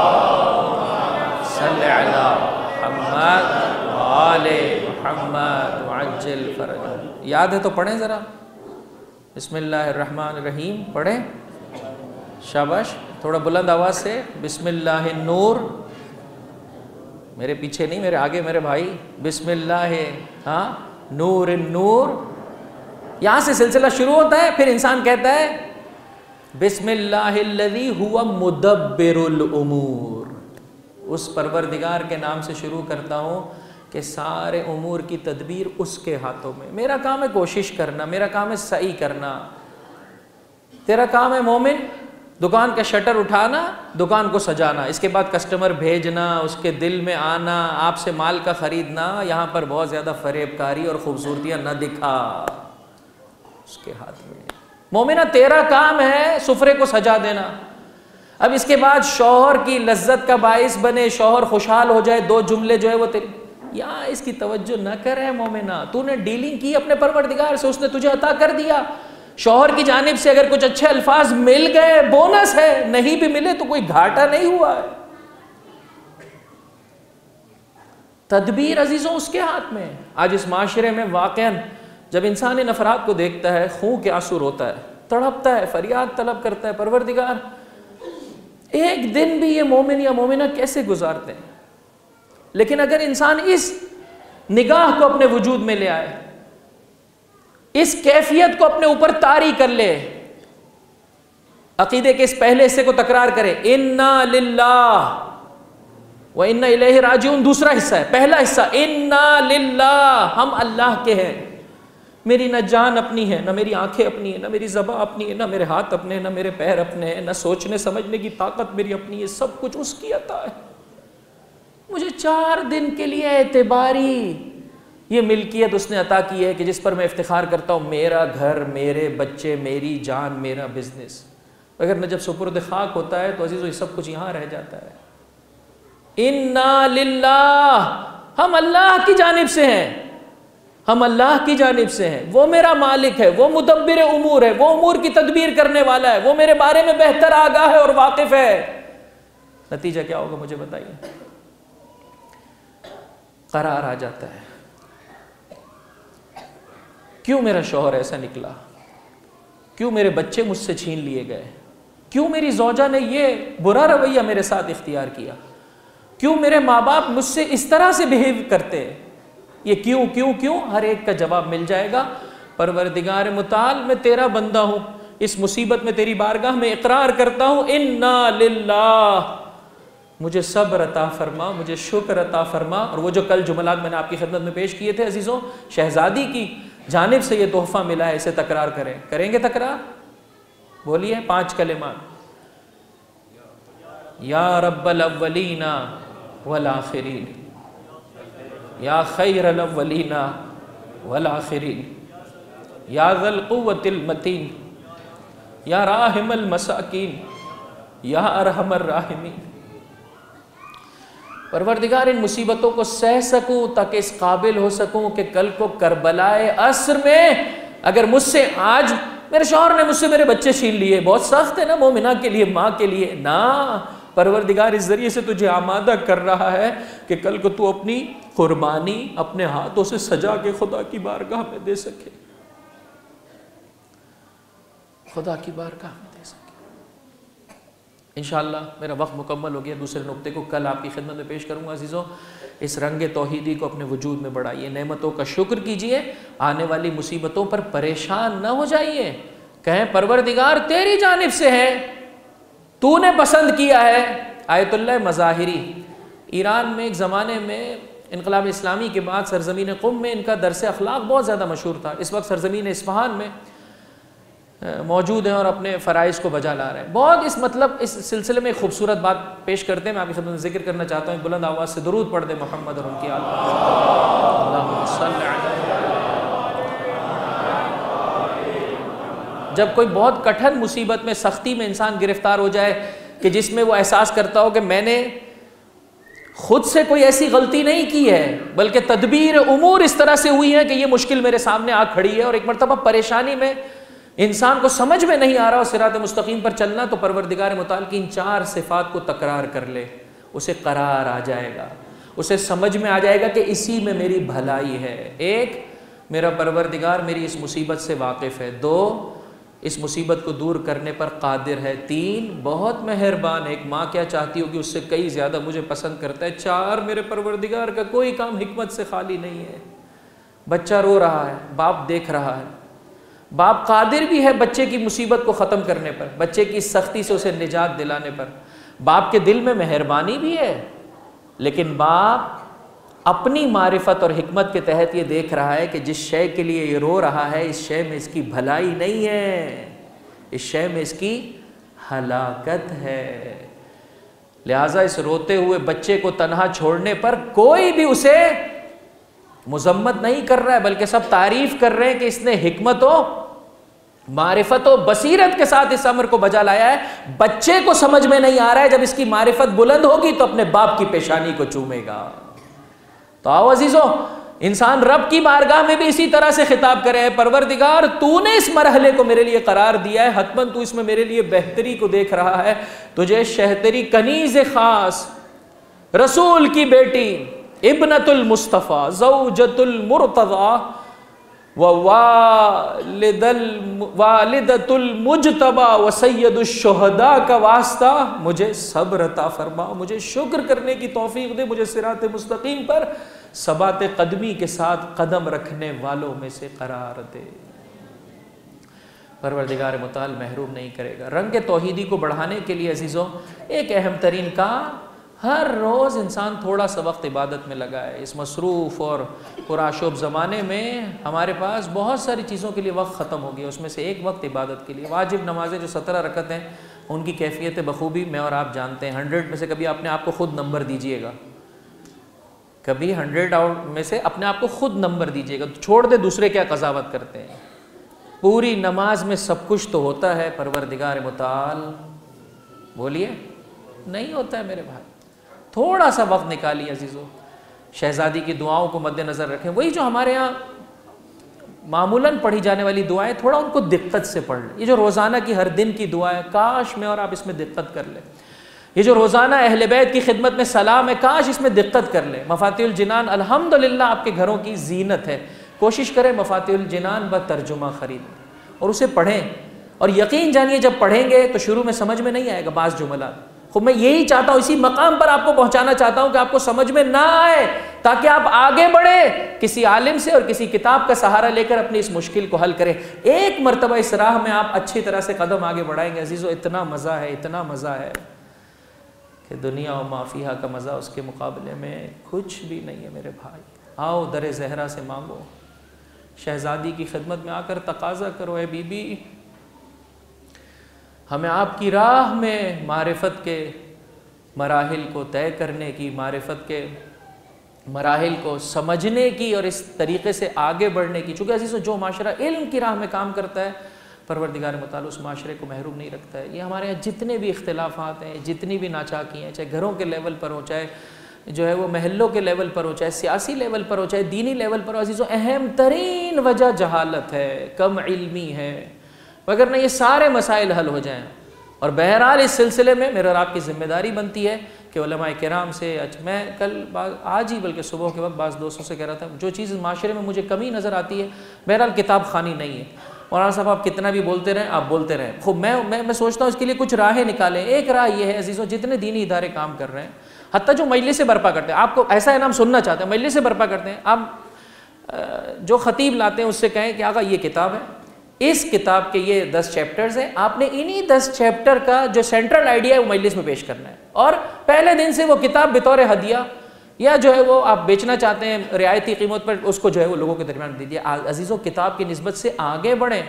मोहम्मद वअज्जिल फरज। याद है तो पढ़ें ज़रा। बिस्मिल्लाहिर्रहमानिर्रहीम पढ़ें। शाबाश, थोड़ा बुलंद आवाज़ से। बिस्मिल्लाह नूर, मेरे पीछे नहीं, मेरे आगे मेरे भाई। बिस्मिल्लाह, हाँ, नूर नूर। यहाँ से सिलसिला शुरू होता है, फिर इंसान कहता है बिस्मिल्लाहिल्लज़ी हुवा मुदब्बिरुल उमूर। उस परवरदिगार के नाम से शुरू करता हूँ कि सारे उमूर की तदबीर उसके हाथों में। मेरा काम है कोशिश करना, मेरा काम है सही करना। तेरा काम है मोमिन दुकान का शटर उठाना, दुकान को सजाना, इसके बाद कस्टमर भेजना, उसके दिल में आना, आपसे माल का ख़रीदना। यहाँ पर बहुत ज़्यादा फरेबकारी और ख़ूबसूरतियाँ न दिखा, उसके हाथ में। मोमिना तेरा काम है सुफरे को सजा देना। अब इसके बाद शौहर की लज्जत का बाइस बने, शौहर खुशहाल हो जाए, दो जुमले जो है वो तेरी, यहाँ इसकी तवज्जो न करे मोमिना। तूने डीलिंग की अपने परवरदिगार से, उसने तुझे अता कर दिया। शौहर की जानिब से अगर कुछ अच्छे अल्फाज मिल गए बोनस है, नहीं भी मिले तो कोई घाटा नहीं हुआ है। तदबीर अजीजों उसके हाथ में। आज इस माशरे में वाक़अन जब इंसान इन अफराद को देखता है, खून के आंसू रोता है, तड़पता है, फरियाद तलब करता है, परवरदिगार एक दिन भी ये मोमिन या मोमिना कैसे गुजारते हैं। लेकिन अगर इंसान इस निगाह को अपने वजूद में ले आए, इस कैफियत को अपने ऊपर तारी कर ले, अकीदे के इस पहले हिस्से को तकरार करे, इन्ना लिल्लाह व इन्ना इलैहि राजिऊन। दूसरा हिस्सा है, पहला हिस्सा इन्ना लिल्लाह, हम अल्लाह के हैं। मेरी न जान अपनी है, न मेरी आंखें अपनी है, न मेरी ज़बान अपनी है, न मेरे हाथ अपने, न मेरे पैर अपने हैं, न सोचने समझने की ताकत मेरी अपनी है, सब कुछ उसकी अता है। मुझे 4 दिन के लिए एतबारी ये मिल्कियत उसने अता की है कि जिस पर मैं इफ्तिखार करता हूँ, मेरा घर, मेरे बच्चे, मेरी जान, मेरा बिजनेस। अगर न जब सुपुर्द खाक होता है तो अजीज़ों ये सब कुछ यहाँ रह जाता है। इन्ना लिल्लाह, हम अल्लाह की जानिब से हैं, हम अल्लाह की जानिब से हैं। वो मेरा मालिक है, वो मुदब्बिर उमूर है, वो उमूर की तदबीर करने वाला है, वो मेरे बारे में बेहतर आगाह है और वाकिफ है। नतीजा क्या होगा मुझे बताइए? करार आ जाता है। क्यों मेरा शौहर ऐसा निकला, क्यों मेरे बच्चे मुझसे छीन लिए गए, क्यों मेरी ज़ौजा ने ये बुरा रवैया मेरे साथ इख्तियार किया, क्यों मेरे माँ बाप मुझसे इस तरह से बिहेव करते हैं, ये क्यों क्यों क्यों? हर एक का जवाब मिल जाएगा। परवरदिगार मुताल, मैं तेरा बंदा हूँ, इस मुसीबत में तेरी बारगाह में इकरार करता हूँ, इन्ना लिल्लाह, मुझे सब्र अता फरमा, मुझे शुक्र अता फरमा। और वो जो कल जुमलात मैंने आपकी खिदमत में पेश किए थे अजीज़ों, शहजादी की जानिब से ये तोहफा मिला है, इसे तकरार करें। करेंगे तकरार? बोलिए 5 कलिमा। या रब्बल अव्वलीना वल आखिरीन, या खैरल अव्वलीना वल आखिरीन, या ज़ल क़ुव्वतिल मतीन, या राहिमल मसाकीन, या अरहमर राहिमीन। परवरदिगार इन मुसीबतों को सह सकूं ताकि इस काबिल हो सकूं कि कल को करबलाए अस्र में अगर मुझसे, आज मेरे शौहर ने मुझसे मेरे बच्चे छीन लिए, बहुत सख्त है ना मोमिना के लिए, माँ के लिए ना। परवरदिगार इस जरिए से तुझे आमादा कर रहा है कि कल को तू अपनी कुर्बानी अपने हाथों से सजा के खुदा की बारगाह में दे सके, खुदा की बारगाह में दे सके। इंशाअल्लाह मेरा वक्त मुकम्मल हो गया। दूसरे नुक्ते को कल आपकी खिदमत में पेश करूँगा। अजीज़ों, इस रंग तौहीदी को अपने वजूद में बढ़ाइए, नेमतों का शुक्र कीजिए, आने वाली मुसीबतों पर परेशान न हो जाइए। कहें परवरदिगार तेरी जानिब से है, तूने पसंद किया है। आयतुल्लाह मज़ाहिरी, ईरान में एक ज़माने में इनकलाब इस्लामी के बाद सरज़मीन क़ुम में इनका दर्स अखलाक बहुत ज़्यादा मशहूर था। इस वक्त सरज़मीन इस्फ़हान में मौजूद हैं और अपने फ़राइज़ को बजा ला रहे हैं। बहुत इस सिलसिले में खूबसूरत बात पेश करते हैं, मैं आपकी खिदमत में ज़िक्र करना चाहता हूँ। बुलंद आवाज़ से दुरूद पढ़ दे मोहम्मद और उनकी आल। जब कोई बहुत कठिन मुसीबत में, सख्ती में इंसान गिरफ्तार हो जाए कि जिसमें वो एहसास करता हो कि मैंने खुद से कोई ऐसी गलती नहीं की है, बल्कि तदबीर उमूर इस तरह से हुई है कि ये मुश्किल मेरे सामने आ खड़ी है, और एक मरतबा परेशानी में इंसान को समझ में नहीं आ रहा हो सिरात मुस्तकीम पर चलना, तो परवरदिगार मुताल की इन 4 सिफात को तकरार कर ले, उसे करार आ जाएगा, उसे समझ में आ जाएगा कि इसी में मेरी भलाई है। 1, मेरा परवरदिगार मेरी इस मुसीबत से वाकिफ़ है। 2, इस मुसीबत को दूर करने पर कादिर है। 3 बहुत मेहरबान। एक माँ क्या चाहती होगी उससे कई ज़्यादा मुझे पसंद करता है। 4 मेरे परवरदिगार का कोई काम हिकमत से खाली नहीं है। बच्चा रो रहा है, बाप देख रहा है, बाप कादिर भी है बच्चे की मुसीबत को ख़त्म करने पर, बच्चे की सख्ती से उसे निजात दिलाने पर। बाप के दिल में मेहरबानी भी है, लेकिन बाप अपनी मारिफत और हिकमत के तहत ये देख रहा है कि जिस शय के लिए ये रो रहा है इस शय में इसकी भलाई नहीं है, इस शय में इसकी हलाकत है। लिहाजा इस रोते हुए बच्चे को तन्हा छोड़ने पर कोई भी उसे मुजम्मत नहीं कर रहा है, बल्कि सब तारीफ कर रहे हैं कि इसने हिकमत मारिफत और बसीरत के साथ इस अमर को बजा लाया है। बच्चे को समझ में नहीं आ रहा है, जब इसकी मारिफत बुलंद होगी तो अपने बाप की पेशानी को चूमेगा। तो आओ अजीजों, इंसान रब की बारगाह में भी इसी तरह से खिताब करे, परवरदिगार तूने इस मरहले को मेरे लिए करार दिया है, हतमन तू इसमें मेरे लिए बेहतरी को देख रहा है। तुझे शहतरी कनीज खास रसूल की बेटी इब्नतुल मुस्तफ़ा ज़ौजतुल मुर्तज़ा व वालिदतुल मुजतबा व सय्यदुश शुहदा का वास्ता मुझे सब्र अता फरमा, मुझे शुक्र करने की तौफीक दे, मुझे सिरात मुस्तकीम पर सबात कदमी के साथ कदम रखने वालों में से करार दे। परवरदिगार मुताल महरूम नहीं करेगा। रंग तौहीदी को बढ़ाने के लिए अजीज़ों एक अहम तरीन काम, हर रोज़ इंसान थोड़ा सा वक्त इबादत में लगाए। इस मसरूफ़ और पुराशोब ज़माने में हमारे पास बहुत सारी चीज़ों के लिए वक्त ख़त्म हो गया, उसमें से एक वक्त इबादत के लिए। वाजिब नमाज़ें जो 17 रकत हैं उनकी कैफियत बखूबी मैं और आप जानते हैं। 100 में से कभी अपने आप को ख़ुद नंबर दीजिएगा, कभी 100 आउट में से अपने आप को ख़ुद नंबर दीजिएगा, तो छोड़ दे दूसरे क्या कज़ावत करते हैं। पूरी नमाज में सब कुछ तो होता है, परवरदिगार मुताल बोलिए नहीं होता है मेरे भाई। थोड़ा सा वक्त निकालिए अजीज़ों, शहज़ादी की दुआओं को मद्देनज़र रखें। वही जो हमारे यहाँ मामूलन पढ़ी जाने वाली दुआएं, थोड़ा उनको दिक्कत से पढ़ लें। ये जो रोज़ाना की हर दिन की दुआएं, काश मैं और आप इसमें दिक्कत कर लें। ये जो रोज़ाना अहले बैत की खिदमत में सलाम है, काश इसमें दिक्कत कर लें। मफातिहुल जिनान अल्हम्दुलिल्लाह आपके घरों की जीनत है, कोशिश करें मफातिहुल जिनान ब तर्जुमा ख़रीदें और उसे पढ़ें। और यकीन जानिए जब पढ़ेंगे तो शुरू में समझ में नहीं आएगा बाज़ जुमला। खूब मैं यही चाहता हूँ, इसी मकाम पर आपको पहुँचाना चाहता हूँ कि आपको समझ में ना आए, ताकि आप आगे बढ़े, किसी आलिम से और किसी किताब का सहारा लेकर अपनी इस मुश्किल को हल करें। एक मरतबा इस राह में आप अच्छी तरह से कदम आगे बढ़ाएंगे अजीज़ों, इतना मज़ा है, इतना मज़ा है कि दुनिया और माफिया का मज़ा उसके मुकाबले में कुछ भी नहीं है मेरे भाई। आओ दर ज़हरा से मांगो, शहज़ादी की खिदमत में आकर तकाज़ा करो, ए बीबी हमें आपकी राह में मारिफत के मराहिल को तय करने की, मारिफत के मराहिल को समझने की और इस तरीक़े से आगे बढ़ने की। चूँकि अजीज़ों जो माशरा इल्म की राह में काम करता है, परवरदिगार मुताल उस माशरे को महरूम नहीं रखता है। ये हमारे यहाँ जितने भी इख्तिलाफ़ात हैं, जितनी भी नाचाकी हैं, चाहे घरों के लेवल पर हो, चाहे जो है वो महल्लों के लेवल पर हो, चाहे सियासी लेवल पर हो, चाहे दीनी लेवल पर हो, अजीज़ों अहम तरीन वजह जहालत है, कम इल्मी है। अगर ना ये सारे मसाइल हल हो जाएं, और बहरहाल इस सिलसिले में मेरे और आपकी ज़िम्मेदारी बनती है कि उलमाए किराम से, मैं कल आज ही बल्कि सुबह के वक्त बाज़ दोस्तों से कह रहा था, जो चीज़ माशरे में मुझे कमी नज़र आती है, बहरहाल किताब खानी नहीं है। मौलाना साहब आप कितना भी बोलते रहें, आप बोलते रहें, खूब मैं सोचता हूँ इसके लिए कुछ राहें निकालें। एक राह ये है अजीज़ों, जितने दीनी इदारे काम कर रहे हैं, हत्ता जो मजलिस से बर्पा करते हैं, आपको ऐसा इनाम सुनना चाहते हैं, मजलिस से बर्पा करते हैं, आप जो ख़तीब लाते हैं उससे कहें कि आगा ये किताब है, इस किताब के ये 10 चैप्टर्स हैं, आपने इन्हीं 10 चैप्टर का जो सेंट्रल आइडिया है वो मजलिस में पेश करना है, और पहले दिन से वो किताब बतौर हदिया या जो है वो आप बेचना चाहते हैं रियायती कीमत पर, उसको जो है वो लोगों के दरमियान दे दिया। अजीज़ों किताब की निस्बत से आगे बढ़ें।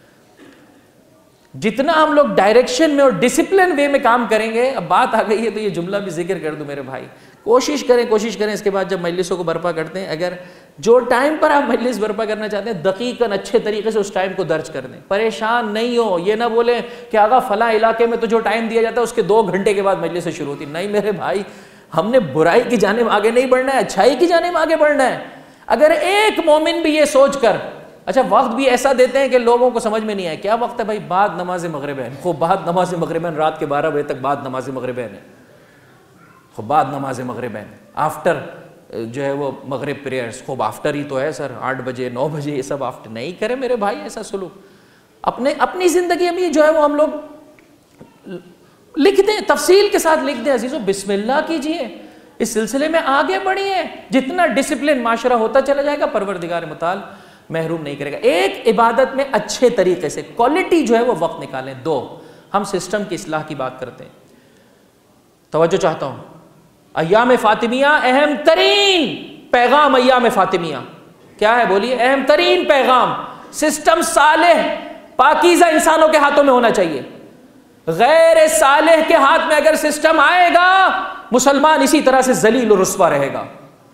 जितना हम लोग डायरेक्शन में और डिसिप्लिन वे में काम करेंगे, अब बात आ गई है तो ये जुमला भी जिक्र कर दूं मेरे भाई, कोशिश करें इसके बाद जब मजलिसों को बर्पा करते हैं, अगर जो टाइम पर आप मजलिस बर्पा करना चाहते हैं दकीकन अच्छे तरीके से उस टाइम को दर्ज कर दें। परेशान नहीं हो, ये ना बोले कि आगा फला इलाके में तो जो टाइम दिया जाता है उसके 2 घंटे के बाद मजलिस शुरू होती। नहीं मेरे भाई, हमने बुराई की जानिब आगे नहीं बढ़ना है, अच्छाई की जानिब आगे बढ़ना है। अगर एक मोमिन भी ये सोच कर, अच्छा वक्त भी ऐसा देते हैं कि लोगों को समझ में नहीं आया क्या वक्त है भाई, बाद नमाज मगरिबैन, खूब बाद नमाज मगरिबैन, रात के 12 बजे तक बाद नमाज मगरिबैन है, खूब बाद नमाज मगरिबैन, आफ्टर जो है वो मगरिब प्रेयर्स, खूब आफ्टर ही तो है सर, 8 बजे 9 बजे ये सब आफ्टर नहीं करे मेरे भाई ऐसा सुलूक। अपनी जिंदगी में जो है वो हम लोग लिख दें, तफसील के साथ लिख दें। अजीजों, बिस्मिल्लाह कीजिए, इस सिलसिले में आगे बढ़िए। जितना डिसिप्लिन माशरा होता चला जाएगा, परवरदिगार मुताल महरूम नहीं करेगा। एक, इबादत में अच्छे तरीके से क्वालिटी जो है वो वक्त निकालें। 2, हम सिस्टम की इस्लाह की बात करते हैं। तवज्जो चाहता हूं, अय्याम फातिमिया अहम तरीन पैगाम। अय्याम फातिमिया क्या है? बोलिए। अहम तरीन पैगाम, सिस्टम सालेह पाकीज़ा इंसानों के हाथों में होना चाहिए। गैर सालेह के हाथ में अगर सिस्टम आएगा, मुसलमान इसी तरह से जलील और रुस्वा रहेगा,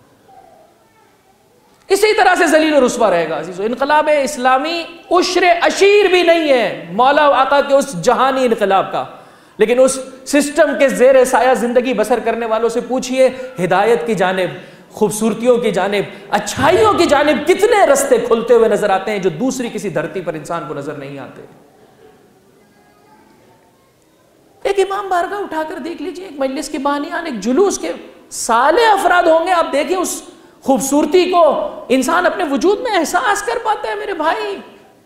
इसी तरह से जलील और रुस्वा रहेगा। इनकलाब इस्लामी उश्र अशीर भी नहीं है मौला आका के उस जहानी इनकलाब का, लेकिन उस सिस्टम के जेर साया जिंदगी बसर करने वालों से पूछिए, हिदायत की जानिब, खूबसूरतियों की जानिब, अच्छाइयों की जानिब कितने रास्ते खुलते हुए नजर आते हैं जो दूसरी किसी धरती पर इंसान को नजर नहीं आते। एक इमाम बारगाह उठाकर देख लीजिए, एक मजलिस के बानियान, एक जुलूस के साले अफराद होंगे, आप देखिए उस खूबसूरती को इंसान अपने वजूद में एहसास कर पाता है। मेरे भाई,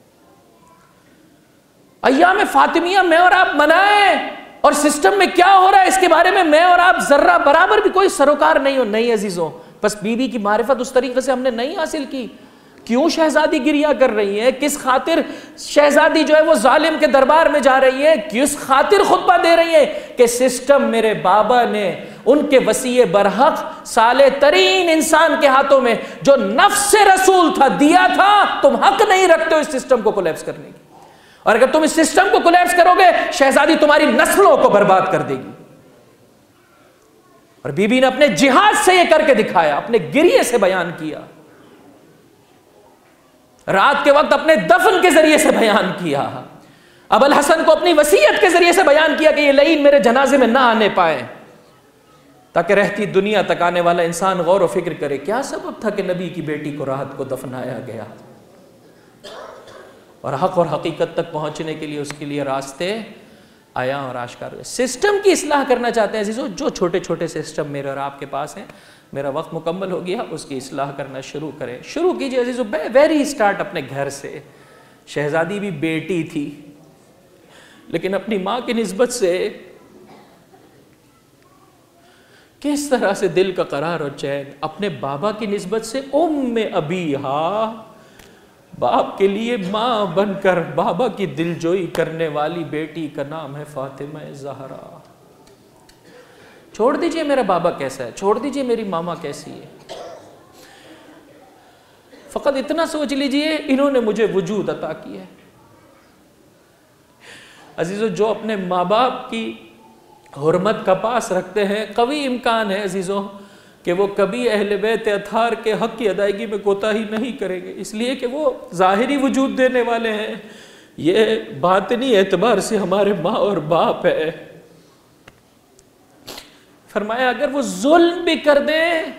अय्याम फातिमिया मैं और आप मनाएं, और सिस्टम में क्या हो रहा है इसके बारे में मैं और आप जर्रा बराबर भी कोई सरोकार नहीं हो। नहीं अजीजों, बस बीवी की मारिफत उस तरीके से हमने नहीं हासिल की। क्यों शहजादी गिरिया कर रही है? किस खातिर शहजादी जो है वो जालिम के दरबार में जा रही है? किस खातिर खुतबा दे रही है? कि सिस्टम मेरे बाबा ने उनके वसीए बरहक साले तरीन इंसान के हाथों में जो नफ्स रसूल था दिया था। तुम हक नहीं रखते हो इस सिस्टम को कोलैप्स करने की, और अगर तुम इस सिस्टम को कोलैप्स करोगे, शहजादी तुम्हारी नस्लों को बर्बाद कर देगी। और बीबी ने अपने जिहाद से यह करके दिखाया, अपने गिरिए से बयान किया, रात के वक्त अपने दफन के जरिए से बयान किया, अबुल हसन को अपनी वसीयत के जरिए से बयान किया कि ये लईन मेरे जनाजे में ना आने पाए, ताकि रहती दुनिया तक आने वाला इंसान गौर व फिक्र करे क्या सबब था कि नबी की बेटी को रात को दफनाया गया। और हक और हकीकत तक पहुंचने के लिए उसके लिए रास्ते आया और आश्कार हुए। सिस्टम की इस्लाह करना चाहते हैं अजीजों, जो छोटे छोटे सिस्टम मेरे और आपके पास हैं, मेरा वक्त मुकम्मल हो गया, उसकी इस्लाह करना शुरू करें। शुरू कीजिए अजीजों, वेरी स्टार्ट अपने घर से। शहजादी भी बेटी थी, लेकिन अपनी माँ की निस्बत से किस तरह से दिल का करार और चैन, अपने बाबा की निस्बत से उम्मे अबीहा, बाप के लिए माँ बनकर बाबा की दिलजोई करने वाली बेटी का नाम है फातिमा ज़हरा। छोड़ दीजिए मेरा बाबा कैसा है, छोड़ दीजिए मेरी मामा कैसी है, फकत इतना सोच लीजिए इन्होंने मुझे वजूद अता किया है। अजीजों, जो अपने माँ बाप की हुर्मत का पास रखते हैं, कभी इम्कान है अजीजों कि वो कभी अहले बैत अतार के हक की अदायगी में कोताही नहीं करेंगे, इसलिए कि वो ज़ाहिरी वजूद देने वाले हैं, ये बातनी एतबार से हमारे माँ और बाप है। फरमाया अगर वो जुल्म भी कर दें,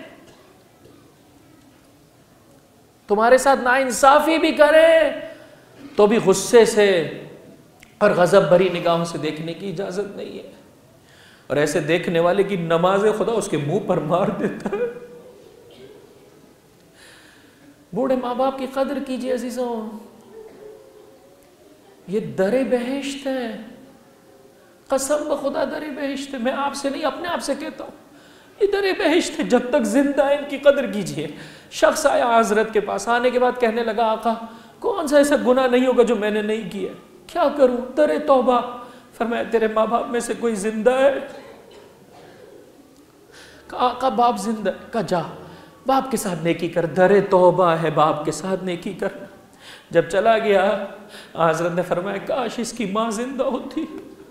तुम्हारे साथ नाइंसाफी भी करें, तो भी गुस्से से और गजब भरी निगाहों से देखने की इजाजत नहीं है। और ऐसे देखने वाले की नमाज खुदा उसके मुंह पर मार देता है। बूढ़े माँ बाप की कदर कीजिए अजीजों, ये दरे बहिश्त है, कसम ब खुदा दरे बहिश्त है। मैं आपसे नहीं अपने आप से कहता हूँ, ये दरे बहिश्त है, जब तक जिंदा है इनकी कदर कीजिए। शख्स आया हजरत के पास, आने के बाद कहने लगा आका कौन सा ऐसा गुनाह नहीं होगा जो मैंने नहीं किया, क्या करूं, दरे तौबा। फरमाया तेरे माँ बाप में से कोई जिंदा है? कहा बाप जिंदा है। कहा जा बाप के साथ नेकी कर, दरे तौबा है बाप के साथ नेकी कर। जब चला गया हजरत ने फरमाया काश इसकी माँ जिंदा होती,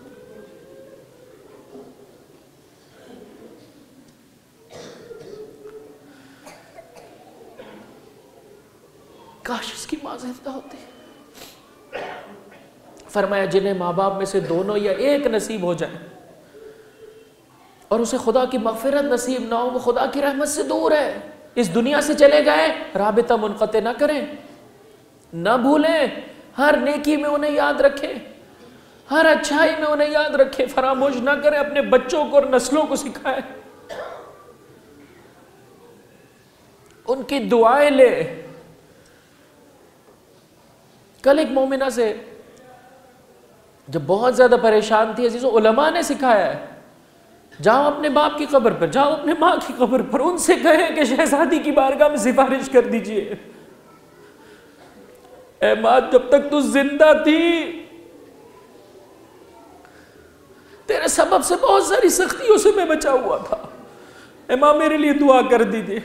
काश इसकी माँ जिंदा होती। फरमाया जिन्हें माँ बाप में से दोनों या एक नसीब हो जाए और उसे खुदा की मगफिरत नसीब ना हो, वो खुदा की रहमत से दूर है, इस दुनिया से चले गए, राबिता मुनक़ते ना करें, ना भूलें, हर नेकी में उन्हें याद रखें, हर अच्छाई में उन्हें याद रखें, फरामोश ना करें, अपने बच्चों को और नस्लों को सिखाएं, उनकी दुआएं ले। कल एक मोमिना से जब बहुत ज़्यादा परेशान थी अजीज़ों, उलमा ने सिखाया है, जाओ अपने बाप की कब्र पर, जाओ अपने माँ की कब्र पर, उनसे कहें कि शहजादी की बारगाह में सिफारिश कर दीजिए, ऐ माँ जब तक तू जिंदा थी तेरे सबब से बहुत सारी सख्तियों से मैं बचा हुआ था, ऐ माँ मेरे लिए दुआ कर दीजिए,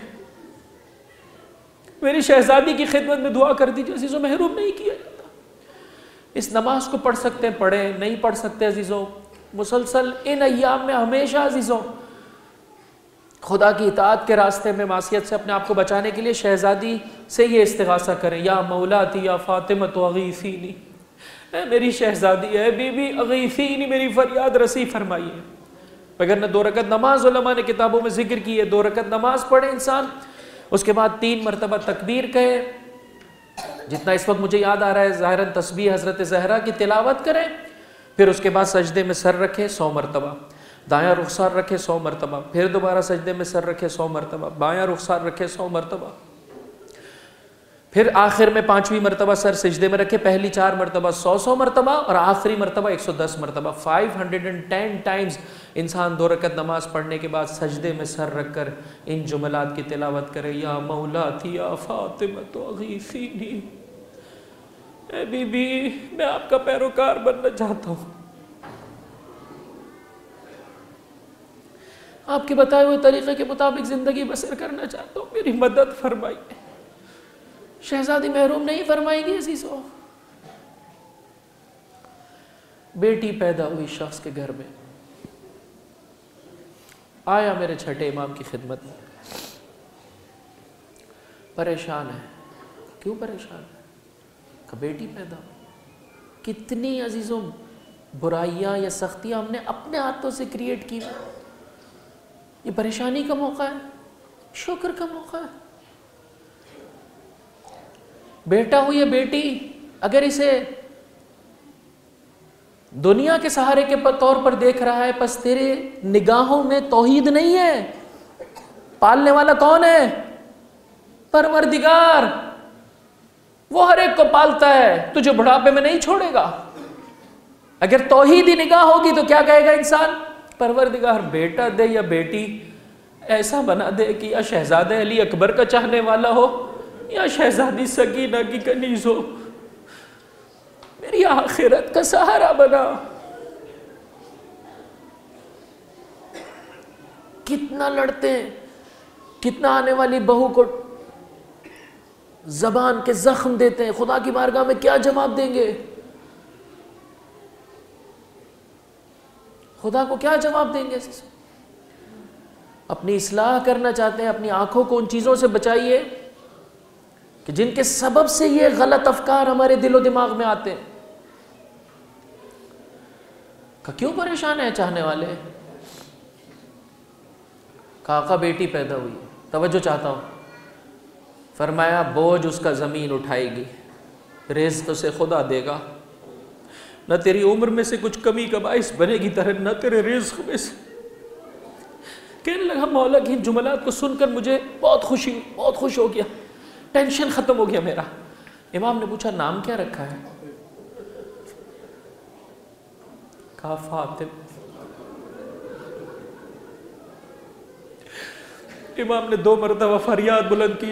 मेरी शहजादी की खिदमत में दुआ कर दीजिए। अजीज़ों, महरूम नहीं किया जाता। इस नमाज को पढ़ सकते हैं पढ़ें, नहीं पढ़ सकते अजीज़ों, मुसलसल इन अय्याम में हमेशा अजीज़ों खुदा की इताअत के रास्ते में मासियत से अपने आप को बचाने के लिए शहजादी से ये इस्तिगासा करें, या मौलाती या फातिमा तो अगीसीनी, मेरी शहजादी है बीबी अगीसीनी, मेरी फरियाद रसी फरमाइए। अगर न 2 रकत नमाज उलमा ने किताबों में जिक्र की है, 2 रकत नमाज पढ़े इंसान, उसके बाद 3 मरतबा तकबीर कहे, जितना इस वक्त मुझे याद आ रहा है ज़ाहिरन तस्बीह हज़रत ज़हरा की तिलावत करें, फिर उसके बाद सजदे में सर रखे 100 मरतबा, दायां रुखसार रखे 100 मरतबा, फिर दोबारा सजदे में सर रखे 100 मरतबा, बायां रुखसार रखे 100 मरतबा, फिर आखिर में 5वीं मरतबा सर सजदे में रखे, पहली 4 मरतबा 100 मरतबा और आखिरी मरतबा 110 मरतबा, 510 टाइम्स इंसान 2 रकत नमाज पढ़ने के बाद सजदे में सर रखकर इन जुमलात की तिलावत करे, या मौलाती या फातिमा तो अगीसीनी, ऐ बीबी मैं आपका पैरोकार बनना चाहता हूँ, आपके बताए हुए तरीके के मुताबिक जिंदगी बसर करना चाहता हूँ, मेरी मदद फरमाइए। शहजादी महरूम नहीं फरमाएगी अजीज़ों। बेटी पैदा हुई शख्स के घर में, आया मेरे छठे इमाम की खिदमत में, परेशान है। क्यों परेशान है? कि बेटी पैदा हुई। कितनी अजीज़ों बुराइयां या सख्तियां हमने अपने हाथों से क्रिएट की। ये परेशानी का मौका है, शुक्र का मौका है। बेटा हो या बेटी, अगर इसे दुनिया के सहारे के तौर पर देख रहा है, बस तेरे निगाहों में तौहीद नहीं है, पालने वाला कौन है? परवरदिगार। वो हर एक को पालता है, तुझे बुढ़ापे में नहीं छोड़ेगा। अगर तौहीदी निगाह होगी तो क्या कहेगा इंसान? परवरदिगार बेटा दे या बेटी ऐसा बना दे कि या शहजादे अली अकबर का चाहने वाला हो या शहजादी सकीना की कनीज हो, मेरी आखिरत का सहारा बना। कितना लड़ते हैं, कितना आने वाली बहू को जबान के जख्म देते हैं, खुदा की बारगाह में क्या जवाब देंगे? खुदा को क्या जवाब देंगे? अपनी इस्लाह करना चाहते हैं, अपनी आंखों को उन चीजों से बचाइए कि जिनके सबब से ये गलत अफकार हमारे दिलो दिमाग में आते हैं। क्यों परेशान है चाहने वाले? काका बेटी पैदा हुई, तवज्जो चाहता हूं। फरमाया बोझ उसका जमीन उठाएगी, रिज़्क़ से खुदा देगा, न तेरी उम्र में से कुछ कमी का बाइस बनेगी तरह, न तेरे रिज़्क़ में से। कहने लगा मौला की जुमलात को सुनकर मुझे बहुत खुशी, बहुत खुश हो गया, टेंशन खत्म हो गया मेरा। इमाम ने पूछा नाम क्या रखा है? कहा फातिमा। इमाम ने 2 मरतबा फरियाद बुलंद की,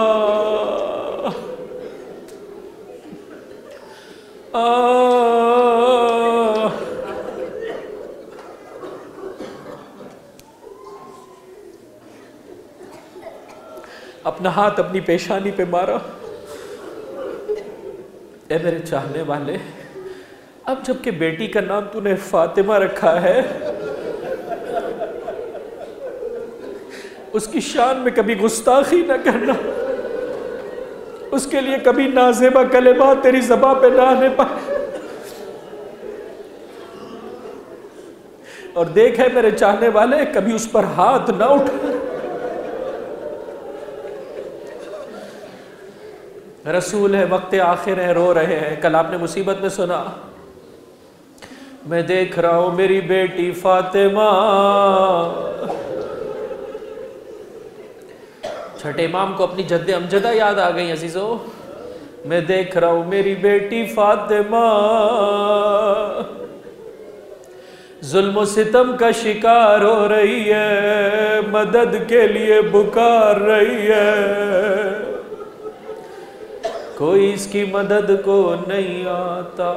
अपना हाथ अपनी पेशानी पे मारा। ए मेरे चाहने वाले, अब जबकि बेटी का नाम तूने फातिमा रखा है, उसकी शान में कभी गुस्ताखी न करना, उसके लिए कभी नाज़ेबा कलेमात तेरी ज़बान पे ना आने पाए। और देख है मेरे चाहने वाले, कभी उस पर हाथ ना उठा। रसूल है, वक्त आखिर है, रो रहे हैं। कल आपने मुसीबत में सुना, मैं देख रहा हूं मेरी बेटी फातिमा। छठे इमाम को अपनी जद्दे अमजदा याद आ गई अजीजों। मैं देख रहा हूं मेरी बेटी फातिमा, जुल्म सितम का शिकार हो रही है, मदद के लिए पुकार रही है, कोई इसकी मदद को नहीं आता।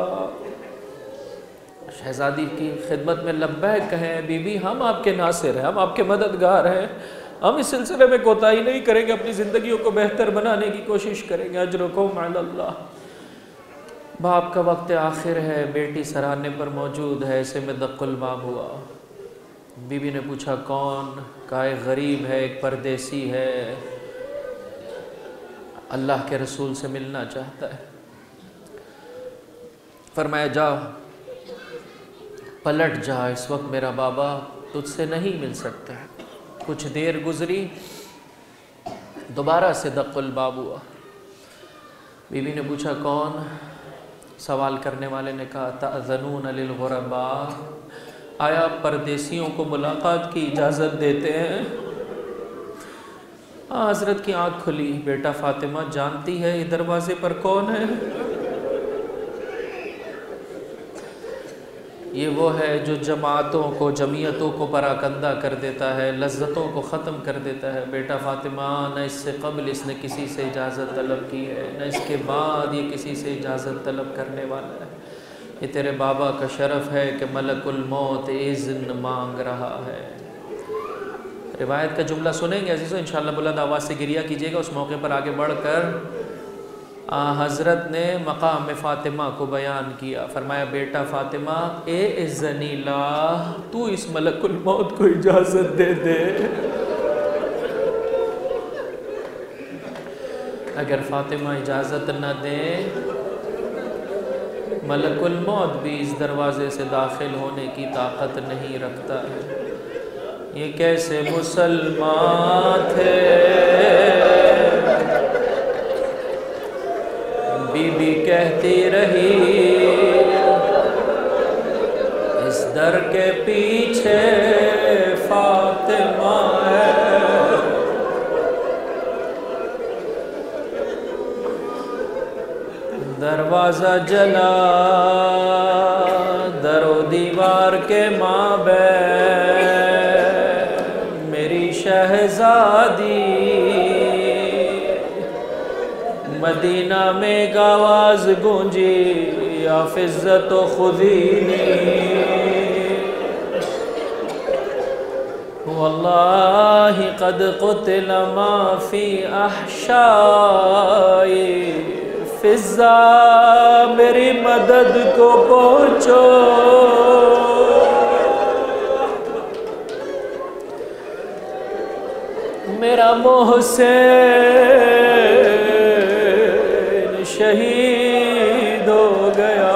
शहजादी की खिदमत में लब्बैक कहें, बीबी हम आपके नासिर हैं, हम आपके मददगार हैं, हम इस सिलसिले में कोताही नहीं करेंगे, अपनी ज़िंदगियों को बेहतर बनाने की कोशिश करेंगे। अजरुकुम अल्लाह। बाप का वक्त आखिर है, बेटी सराहने पर मौजूद है, ऐसे में दक्कुल बाब हुआ। बीबी ने पूछा कौन? कहा एक गरीब है, एक परदेसी है, अल्लाह के रसूल से मिलना चाहता है। फरमाया जा, पलट जा, इस वक्त मेरा बाबा तुझसे नहीं मिल सकता है। कुछ देर गुजरी, दोबारा से दक्कुल बाब हुआ। बीबी ने पूछा कौन? सवाल करने वाले ने कहा तअज़नून लिल गुरबा, आया परदेसियों को मुलाकात की इजाज़त देते हैं? हज़रत की आँख खुली, बेटा फ़ातिमा जानती है ये दरवाज़े पर कौन है? ये वो है जो जमातों को, जमीयतों को पराकंदा कर देता है, लज्जतों को ख़त्म कर देता है। बेटा फ़ातिमा, न इससे कबल इसने किसी से इजाज़त तलब की है, न इसके बाद ये किसी से इजाज़त तलब करने वाला है। ये तेरे बाबा का शरफ़ है कि मलकुल मौत इज़्न मांग रहा है। रिवायत का जुमला सुनेंगे अजीज़ों, इंशाअल्लाह बुलंद आवाज़ से गिरिया कीजिएगा। उस मौके पर आगे बढ़कर हज़रत ने मकाम फ़ातिमा को बयान किया। फरमाया बेटा फ़ातिमा, ए इज़्ज़नीला, तू इस मलकुल मौत को इजाज़त दे दे। अगर फ़ातिमा इजाज़त न दे, मलकुल मौत भी इस दरवाज़े से दाखिल होने की ताकत नहीं रखता है। ये कैसे मुसलमान थे? बीबी कहती रही, इस दर के पीछे फातिमा है। दरवाज़ा जला, दरो दीवार के माबैन मेरी शहज़ादी, मदीना में आवाज़ गूंजी, या फिज़्ज़त खुदीनी, वल्लाहि क़द क़ुतिल मा फ़ी अहशाई फिज़्ज़ा, मेरी मदद को पहुँचो। मेरा मोहसिन शहीद हो गया।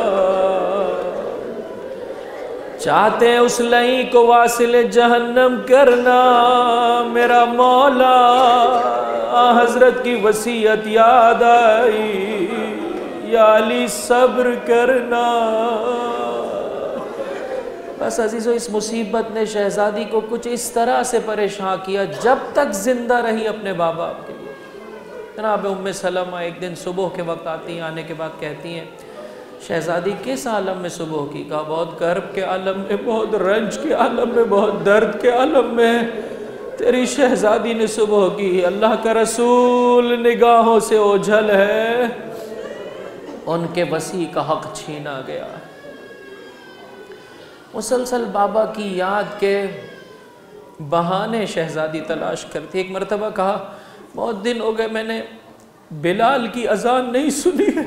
चाहते हैं उस लई को वासिल जहन्नम करना। मेरा मौला, हज़रत की वसीयत याद आई, या अली सब्र करना। बस अजीज़ों, इस मुसीबत ने शहज़ादी को कुछ इस तरह से परेशान किया, जब तक जिंदा रही अपने बाप के लिए। जनाब उम्मे सलमा एक दिन सुबह के वक्त आती हैं, आने के बाद कहती हैं शहज़ादी किस आलम में सुबह की? कहा बहुत कर्ब के आलम में, बहुत रंज के आलम में, बहुत दर्द के आलम में तेरी शहज़ादी ने सुबह की। अल्लाह का रसूल निगाहों से ओझल है, उनके वसी का हक छीना गया। मुसलसल बाबा की याद के बहाने शहज़ादी तलाश करती। एक मरतबा कहा बहुत दिन हो गए मैंने बिलाल की अजान नहीं सुनी है।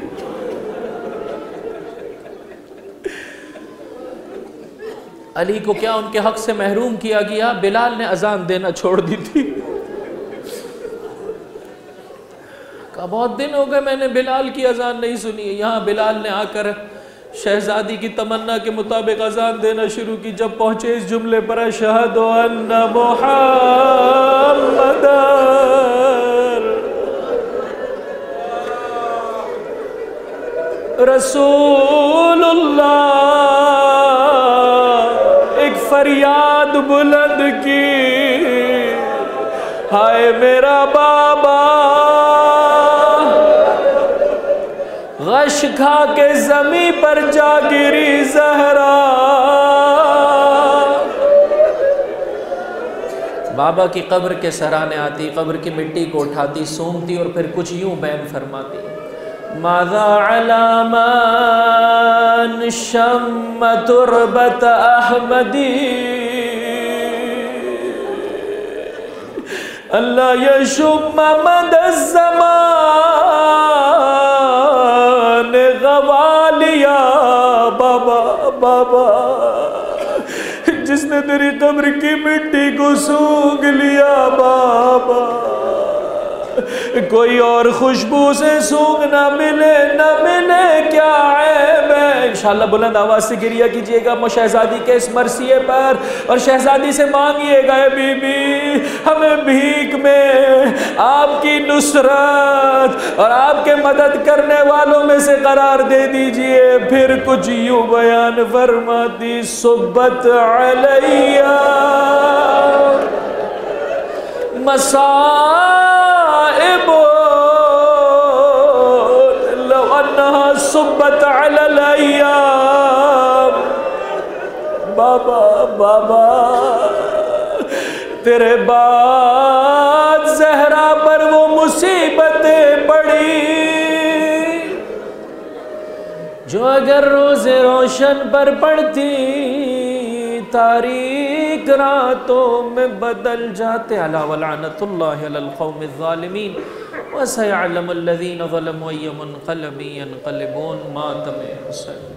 अली को क्या उनके हक से महरूम किया गया? बिलाल ने अजान देना छोड़ दी थी। कहा बहुत दिन हो गए मैंने बिलाल की अजान नहीं सुनी है। यहाँ बिलाल ने आकर शहजादी की तमन्ना के मुताबिक अजान देना शुरू की। जब पहुंचे इस जुमले पर, अशहदु अन्ना मुहम्मदर रसूलुल्लाह, एक फरियाद बुलंद की, हाय मेरा बाबा, गश खा के जमी पर जा गिरी जहरा, बाबा की कब्र के सराहने आती, कब्र की मिट्टी को उठाती, सूंघती और फिर कुछ यूं बयान फरमाती, माज़ा अलामान शम्म तुरबत अहमदी अल्लाह यशुम मदज़्ज़मान गवालिया। बाबा बाबा जिसने तेरी कब्र की मिट्टी को सूंघ लिया बाबा, कोई और खुशबू से सूंघ ना मिले क्या ऐब है। इंशाअल्लाह बुलंद आवाज से गिरिया कीजिएगा शहजादी के इस मरसिए पर और शहजादी से मांगिएगा, बीबी हमें भीख में आपकी नुसरत और आपके मदद करने वालों में से करार दे दीजिए। फिर कुछ यूं बयान फरमाती, सुब्बत अलैया मसाइब लौ अन्नहा सुब्बत अलल अय्याम। बाबा बाबा तेरे बाद ज़हरा पर वो मुसीबतें पड़ी जो अगर रोज़े रोशन पर पड़ती तारीक रातों में बदल जाते। अला वलानतुल्लाहि अलल क़ौमिज़ ज़ालिमीन व सयअलमुल लज़ीना ज़लमू अय्युम मुनक़लबिन यनक़लिबून। मातम हुसैन।